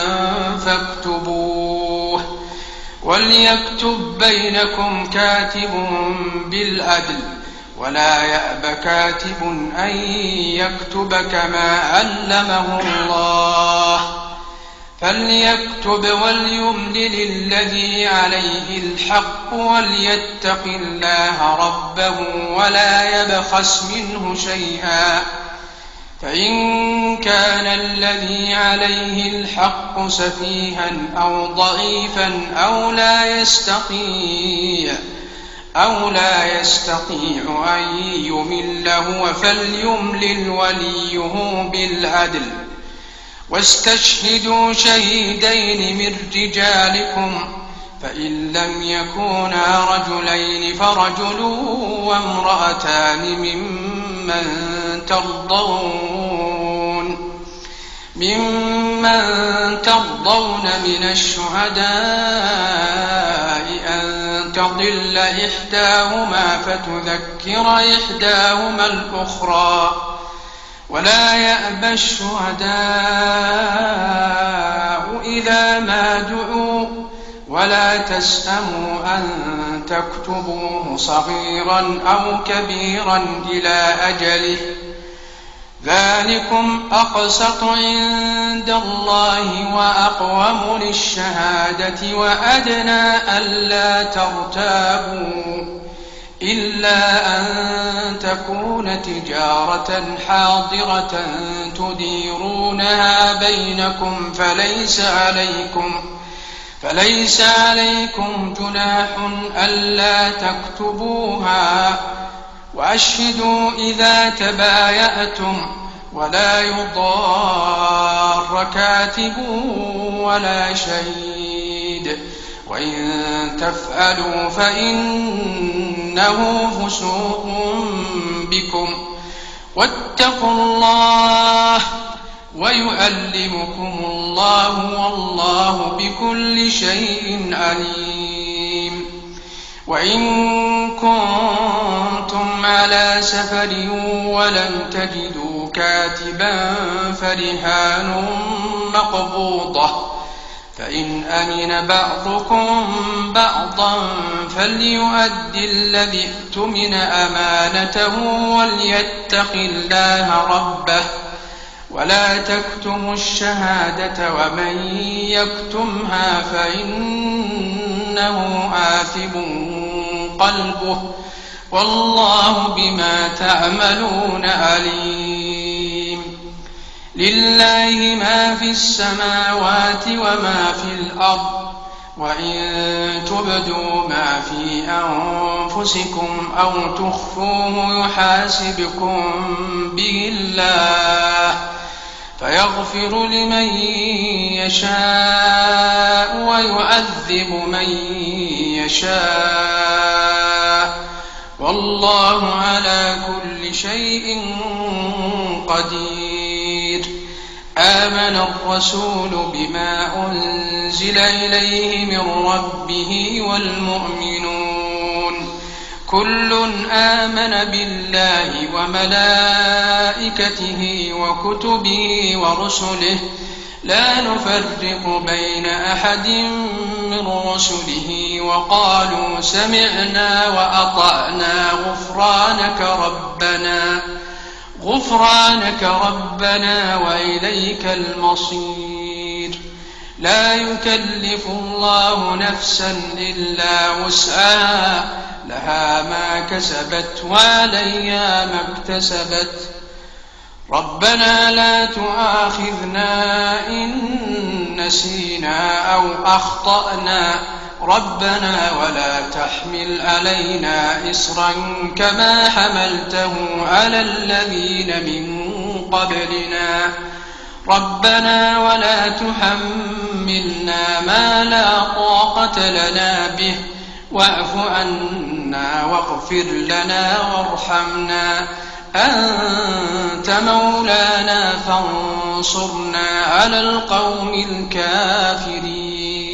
فاكتبوه وليكتب بينكم كاتب بالعدل ولا يأب كاتب أن يكتب كما علمه الله فليكتب وليملل الذي عليه الحق وليتق الله ربه ولا يبخس منه شيئا فإن كان الذي عليه الحق سفيها أو ضعيفا أو لا يستطيع أن يمل هو فليملل وليه بالعدل واستشهدوا شهيدين من رجالكم فإن لم يكونا رجلين فرجل وامرأتان ممن ترضون من الشهداء أن تضل إحداهما فتذكر إحداهما الأخرى ولا يأبى الشهداء إذا ما دعوا ولا تسأموا أن تكتبوه صغيرا أو كبيرا إلى أجله ذلكم أقسط عند الله وأقوم للشهادة وأدنى ألا ترتابوا إلا أن تكون تجارة حاضرة تديرونها بينكم فليس عليكم جناح ألا تكتبوها وأشهدوا إذا تبايعتم ولا يضار كاتب ولا شهيد وإن تفعلوا فإنه فسوق بكم واتقوا الله ويعلمكم الله والله بكل شيء عليم وإن كنتم على سفر ولم تجدوا كاتبا فرهان مقبوضة فإن أمن بعضكم بعضا فليؤد الذي اؤتمن أمانته وليتق الله ربه ولا تكتموا الشهادة ومن يكتمها فإنه آثم قلبه والله بما تعملون عليم لله ما في السماوات وما في الأرض وإن تبدوا ما في أنفسكم أو تخفوه يحاسبكم به الله فيغفر لمن يشاء ويعذب من يشاء والله على كل شيء قدير آمن الرسول بما أنزل إليه من ربه والمؤمنون كل آمن بالله وملائكته وكتبه ورسله لا نفرق بين أحد من رسله وقالوا سمعنا وأطعنا غفرانك ربنا وإليك المصير لا يكلف الله نفسا إلا وسعها لها ما كسبت وعليها ما اكتسبت ربنا لا تؤاخذنا إن نسينا أو أخطأنا ربنا ولا تحمل علينا إصرا كما حملته على الذين من قبلنا ربنا ولا تحملنا ما لا طاقة لنا به واعف عنا واغفر لنا وارحمنا أنت مولانا فانصرنا على القوم الكافرين